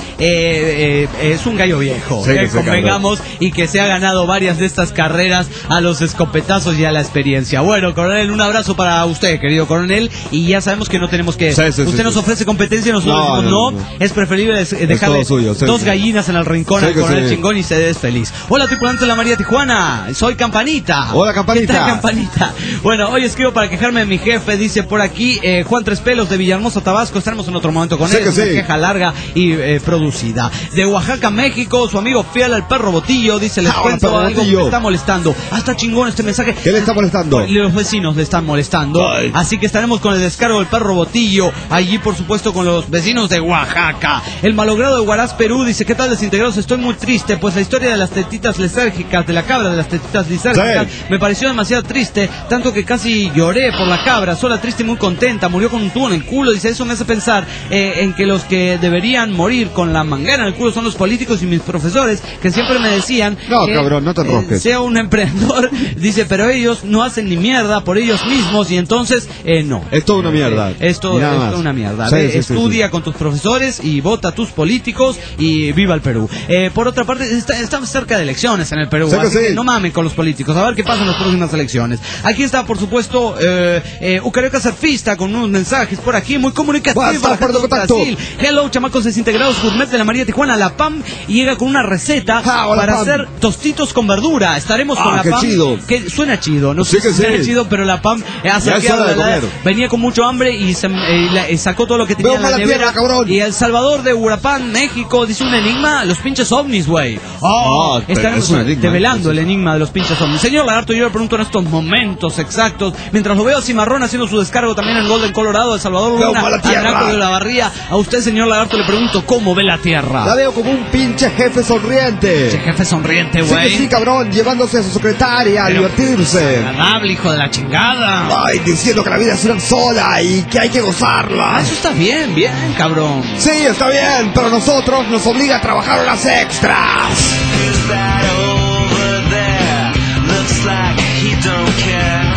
Speaker 7: eh, eh, es un gallo viejo.
Speaker 9: Sí que
Speaker 7: eh,
Speaker 9: sí,
Speaker 7: convengamos, y que se ha ganado varias de estas carreras a los escopetazos y a la experiencia. Bueno, coronel, un abrazo para usted, querido coronel, y ya sabemos que no tenemos que...
Speaker 9: Sí, sí,
Speaker 7: usted
Speaker 9: sí,
Speaker 7: nos
Speaker 9: sí.
Speaker 7: ofrece competencia, nosotros
Speaker 9: No,
Speaker 7: decimos
Speaker 9: no,
Speaker 7: no,
Speaker 9: no.
Speaker 7: es preferible des- dejarle
Speaker 9: todo suyo, sí,
Speaker 7: dos
Speaker 9: sí.
Speaker 7: gallinas en el rincón
Speaker 9: Sí
Speaker 7: al
Speaker 9: que
Speaker 7: coronel
Speaker 9: sí.
Speaker 7: chingón y se des feliz. Hola, tripulante de la María Tijuana, soy Campanita.
Speaker 9: Hola, Campanita.
Speaker 7: ¿Qué tal, Campanita? Bueno, hoy escribo para quejarme de mi jefe, dice por aquí eh, Juan Tres Pelos de Villahermosa, Tabasco. Estaremos en otro momento con
Speaker 9: Sí
Speaker 7: él,
Speaker 9: que
Speaker 7: es una
Speaker 9: sí.
Speaker 7: queja larga y eh, producida. De Oaxaca, México, su amigo fiel al perro Botillo, dice, les
Speaker 9: Ah, hola,
Speaker 7: cuento
Speaker 9: perro
Speaker 7: algo que
Speaker 9: Botillo.
Speaker 7: me está molestando. Ah, está chingón este mensaje.
Speaker 9: ¿Qué le está molestando?
Speaker 7: Los vecinos le están molestando.
Speaker 9: Ay.
Speaker 7: Así que estaremos con el descargo del perro Botillo. Allí, por supuesto, con los vecinos de Oaxaca. El malogrado de Huaraz, Perú, dice, ¿qué tal, desintegrados? Estoy muy triste, pues la historia de las tetitas lisérgicas, de la cabra de las tetitas lisérgicas,
Speaker 9: Sí.
Speaker 7: me pareció demasiado triste, tanto que casi lloré por la cabra, sola, triste y muy contenta. Murió con un tubo en el culo. Dice, eso me hace pensar eh, en que los que deberían morir con la manguera en el culo son los políticos y mis profesores, que siempre me decían
Speaker 9: No,
Speaker 7: que,
Speaker 9: cabrón, no te
Speaker 7: eh,
Speaker 9: enrosques.
Speaker 7: sea un emprendedor. Dice, pero ellos no hacen ni mierda por ellos mismos y entonces, eh, no.
Speaker 9: Es toda una mierda.
Speaker 7: Eh, Esto
Speaker 9: Y
Speaker 7: es
Speaker 9: nada más.
Speaker 7: toda una mierda.
Speaker 9: Sí,
Speaker 7: Ve,
Speaker 9: sí, sí,
Speaker 7: estudia con tus profesores y vota a tus políticos y viva el Perú. Eh, por otra parte, está- estamos cerca de elecciones en el Perú,
Speaker 9: Sí que
Speaker 7: así
Speaker 9: sí.
Speaker 7: que no mamen con los políticos. A ver qué pasa en las próximas elecciones. Aquí está, por supuesto, eh, eh, Ucarioca Surfista con unos mensajes por aquí, muy comunicativos.
Speaker 9: WhatsApp, por contacto.
Speaker 7: Brasil. Hello, chamacos desintegrados, Gourmet de la María Tijuana. La P A M llega con una receta
Speaker 9: Ah, hola,
Speaker 7: para
Speaker 9: P A M.
Speaker 7: hacer tostitos con verdura. Estaremos con
Speaker 9: Ah,
Speaker 7: la
Speaker 9: qué
Speaker 7: P A M.
Speaker 9: chido.
Speaker 7: Que suena chido, no
Speaker 9: Sí
Speaker 7: sé
Speaker 9: que
Speaker 7: si suena
Speaker 9: sí.
Speaker 7: chido, pero la P A M ha
Speaker 9: Ya es
Speaker 7: saqueado
Speaker 9: hora de
Speaker 7: la-
Speaker 9: comer.
Speaker 7: venía con mucho hambre y, se, eh, la- y sacó todo lo que tenía
Speaker 9: Veo
Speaker 7: en la
Speaker 9: mala
Speaker 7: nevera.
Speaker 9: tierra, cabrón.
Speaker 7: Y El Salvador de Urapán, México, dice un enigma, los pinches ovnis, güey. Oh,
Speaker 9: Ah, pero
Speaker 7: estaremos
Speaker 9: es un enigma,
Speaker 7: develando
Speaker 9: entonces.
Speaker 7: el enigma de los pinches ovnis. Señor Lagarto, yo le pregunto en estos momentos exactos, mientras lo veo a Cimarrón haciendo su descargo también en Golden, Colorado, El Salvador,
Speaker 9: Veo
Speaker 7: Luna,
Speaker 9: mala tierra.
Speaker 7: Anaco de la Barría. A usted, señor Lagarto, le pregunto cómo ve la Tierra.
Speaker 9: La veo como un pinche jefe sonriente.
Speaker 7: Che, jefe sonriente,
Speaker 9: Sí que
Speaker 7: güey.
Speaker 9: sí, cabrón, llevándose a su secretaria a
Speaker 7: Pero-
Speaker 9: divertirse.
Speaker 7: Agradable, hijo de la chingada.
Speaker 9: Ay, diciendo que la vida es una sola y que hay que
Speaker 7: Ah,
Speaker 9: gozarla.
Speaker 7: eso está bien, bien, cabrón.
Speaker 9: Sí, está bien, pero nosotros nos obliga a trabajar horas extras.
Speaker 12: Who's that over there? Looks like he don't care.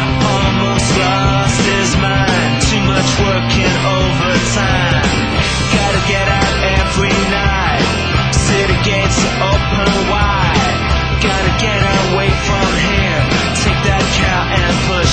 Speaker 12: Almost lost his mind. Too much working overtime. Gotta get out every night. City gates open wide. Gotta get away from here. Take that car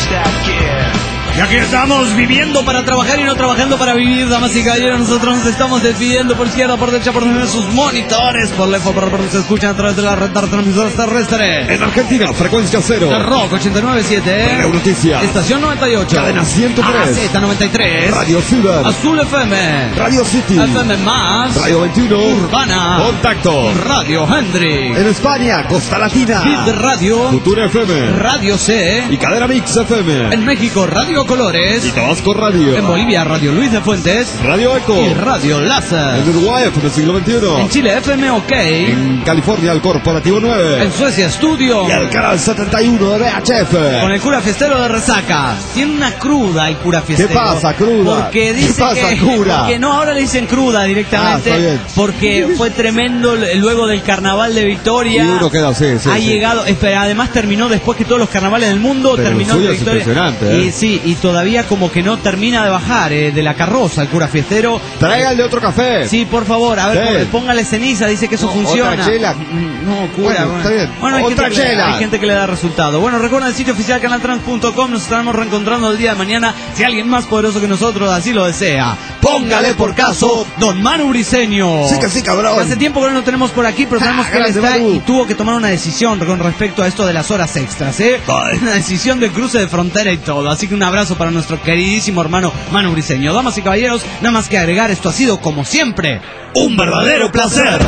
Speaker 12: switch that gear.
Speaker 7: Y aquí estamos viviendo para trabajar y no trabajando para vivir, damas y caballeros. Nosotros nos estamos despidiendo por izquierda, por derecha, por donde sus monitores, por lejos, por donde se escuchan a través de la red de transmisoras terrestres.
Speaker 9: En Argentina, frecuencia cero.
Speaker 7: El Rock ochenta y nueve punto siete.
Speaker 9: Reo Noticias.
Speaker 7: Estación noventa y ocho.
Speaker 9: Cadena ciento tres.
Speaker 7: A Z noventa y tres.
Speaker 9: Radio Ciudad.
Speaker 7: Azul F M.
Speaker 9: Radio City.
Speaker 7: F M más.
Speaker 9: Radio veintiuno.
Speaker 7: Urbana.
Speaker 9: Contacto.
Speaker 7: Radio Hendrix.
Speaker 9: En España, Costa Latina.
Speaker 7: Hit Radio.
Speaker 9: Futura F M.
Speaker 7: Radio C.
Speaker 9: Y Cadena Mix F M.
Speaker 7: En México, Radio Colores.
Speaker 9: Y Tabasco Radio.
Speaker 7: En Bolivia, Radio Luis de Fuentes.
Speaker 9: Radio Eco.
Speaker 7: Y Radio Láser.
Speaker 9: En Uruguay, F M Siglo veintiuno.
Speaker 7: En Chile, F M OK.
Speaker 9: En California, el Corporativo nueve.
Speaker 7: En Suecia, Estudio.
Speaker 9: Y el canal setenta y uno de V H F.
Speaker 7: Con el cura fiestero de Resaca. Tiene una cruda el cura fiestero.
Speaker 9: ¿Qué pasa, cruda?
Speaker 7: Porque dice
Speaker 9: ¿Qué pasa,
Speaker 7: que,
Speaker 9: cura?
Speaker 7: Porque no, ahora le dicen cruda directamente.
Speaker 9: Ah, está bien.
Speaker 7: Porque fue tremendo luego del carnaval de Victoria.
Speaker 9: Y uno queda así, sí,
Speaker 7: Ha
Speaker 9: sí.
Speaker 7: llegado, espera, además terminó después que todos los carnavales del mundo.
Speaker 9: Pero
Speaker 7: terminó
Speaker 9: el suyo
Speaker 7: de
Speaker 9: es
Speaker 7: Victoria.
Speaker 9: impresionante, ¿eh?
Speaker 7: Y sí, y todavía como que no termina de bajar eh, de la carroza el cura fiestero.
Speaker 9: Tráigale otro café.
Speaker 7: Sí, por favor, a ver,
Speaker 9: Sí.
Speaker 7: póngale ceniza, dice que eso
Speaker 9: No,
Speaker 7: funciona.
Speaker 9: otra chela.
Speaker 7: No, cura.
Speaker 9: Bueno, está bien.
Speaker 7: Bueno, hay
Speaker 9: Otra
Speaker 7: gente, que le,
Speaker 9: chela.
Speaker 7: hay gente que le da resultado. Bueno, recuerden el sitio oficial canaltrans punto com. Nos estaremos reencontrando el día de mañana. Si alguien más poderoso que nosotros así lo desea, póngale por caso Don Manu Briseño.
Speaker 9: Sí que sí, cabrón.
Speaker 7: Hace tiempo que no lo tenemos por aquí, pero sabemos
Speaker 9: Ah,
Speaker 7: que él
Speaker 9: grande,
Speaker 7: está
Speaker 9: Manu.
Speaker 7: y tuvo que tomar una decisión con respecto a esto de las horas extras, ¿eh? Una decisión de cruce de frontera y todo. Así que un abrazo para nuestro queridísimo hermano Manu Briseño. Damas y caballeros, nada más que agregar, esto ha sido, como siempre, un verdadero placer.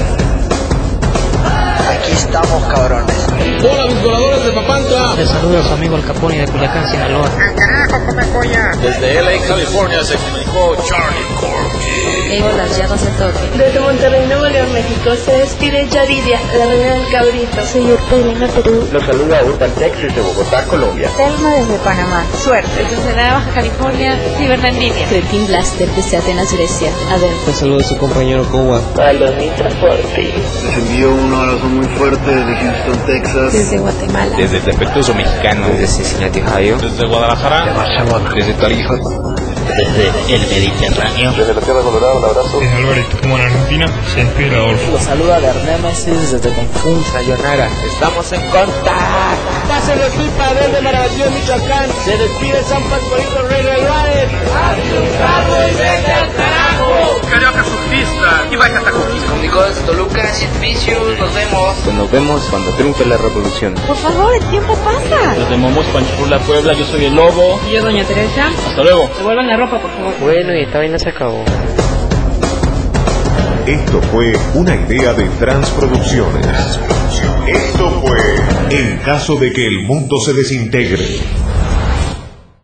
Speaker 13: Aquí estamos, cabrones.
Speaker 14: Hola, mis voladores de Papantla.
Speaker 15: Les saluda su amigo el Capone de Culiacán, Sinaloa.
Speaker 14: ¡Al carajo, come polla!
Speaker 16: Desde L A, California, se comunicó Charlie Corky.
Speaker 17: Hey, hola, ya no se toque.
Speaker 18: Desde Monterrey, Nuevo León, México, se despide Yaridia, la reina del cabrito.
Speaker 19: Soy Urtelina, Perú.
Speaker 20: Los saluda Urban Texas de Bogotá, Colombia.
Speaker 19: Telma desde Panamá.
Speaker 18: Suerte. Desde la Baja California, Cibernandindia.
Speaker 19: Creepin Blaster desde Atenas, Grecia. Adel.
Speaker 15: Te saluda su compañero Kowa.
Speaker 18: Palomita Transporte.
Speaker 21: Les envío un abrazo muy fuerte desde Houston, Texas.
Speaker 19: Desde Guatemala.
Speaker 16: Desde el defectuoso mexicano.
Speaker 15: Desde Cincinnati, Ohio.
Speaker 16: Desde Guadalajara.
Speaker 21: De Barcelona.
Speaker 16: Desde Tarija.
Speaker 22: Desde el Mediterráneo.
Speaker 20: Desde la Tierra Colorada, un abrazo.
Speaker 23: Desde Alvarito, como en Argentina, se despide Adolfo.
Speaker 24: Los saluda de Arnemesis desde Cancún.
Speaker 25: Sayonara, estamos en contacto.
Speaker 26: Pásenlo pipa desde Marabatío, Michoacán. Se despide San Pascualito Rey de Ibares.
Speaker 27: ¡Hazte un carro y vete al carajo!
Speaker 28: Carioca surfista y vaya hasta Coquisco.
Speaker 29: Comunicó desde Toluca, Servicios, nos vemos.
Speaker 30: Pues nos vemos cuando triunfe la revolución.
Speaker 19: Por favor, el tiempo pasa.
Speaker 31: Desde Momos, Panchipula, Puebla, yo soy el Lobo.
Speaker 32: Y yo, Doña Teresa.
Speaker 31: Hasta luego.
Speaker 32: Devuelvan la ropa, por favor.
Speaker 15: Bueno, y esta vaina se acabó.
Speaker 3: Esto fue una idea de Transproducciones. Esto fue En caso de que el mundo se desintegre.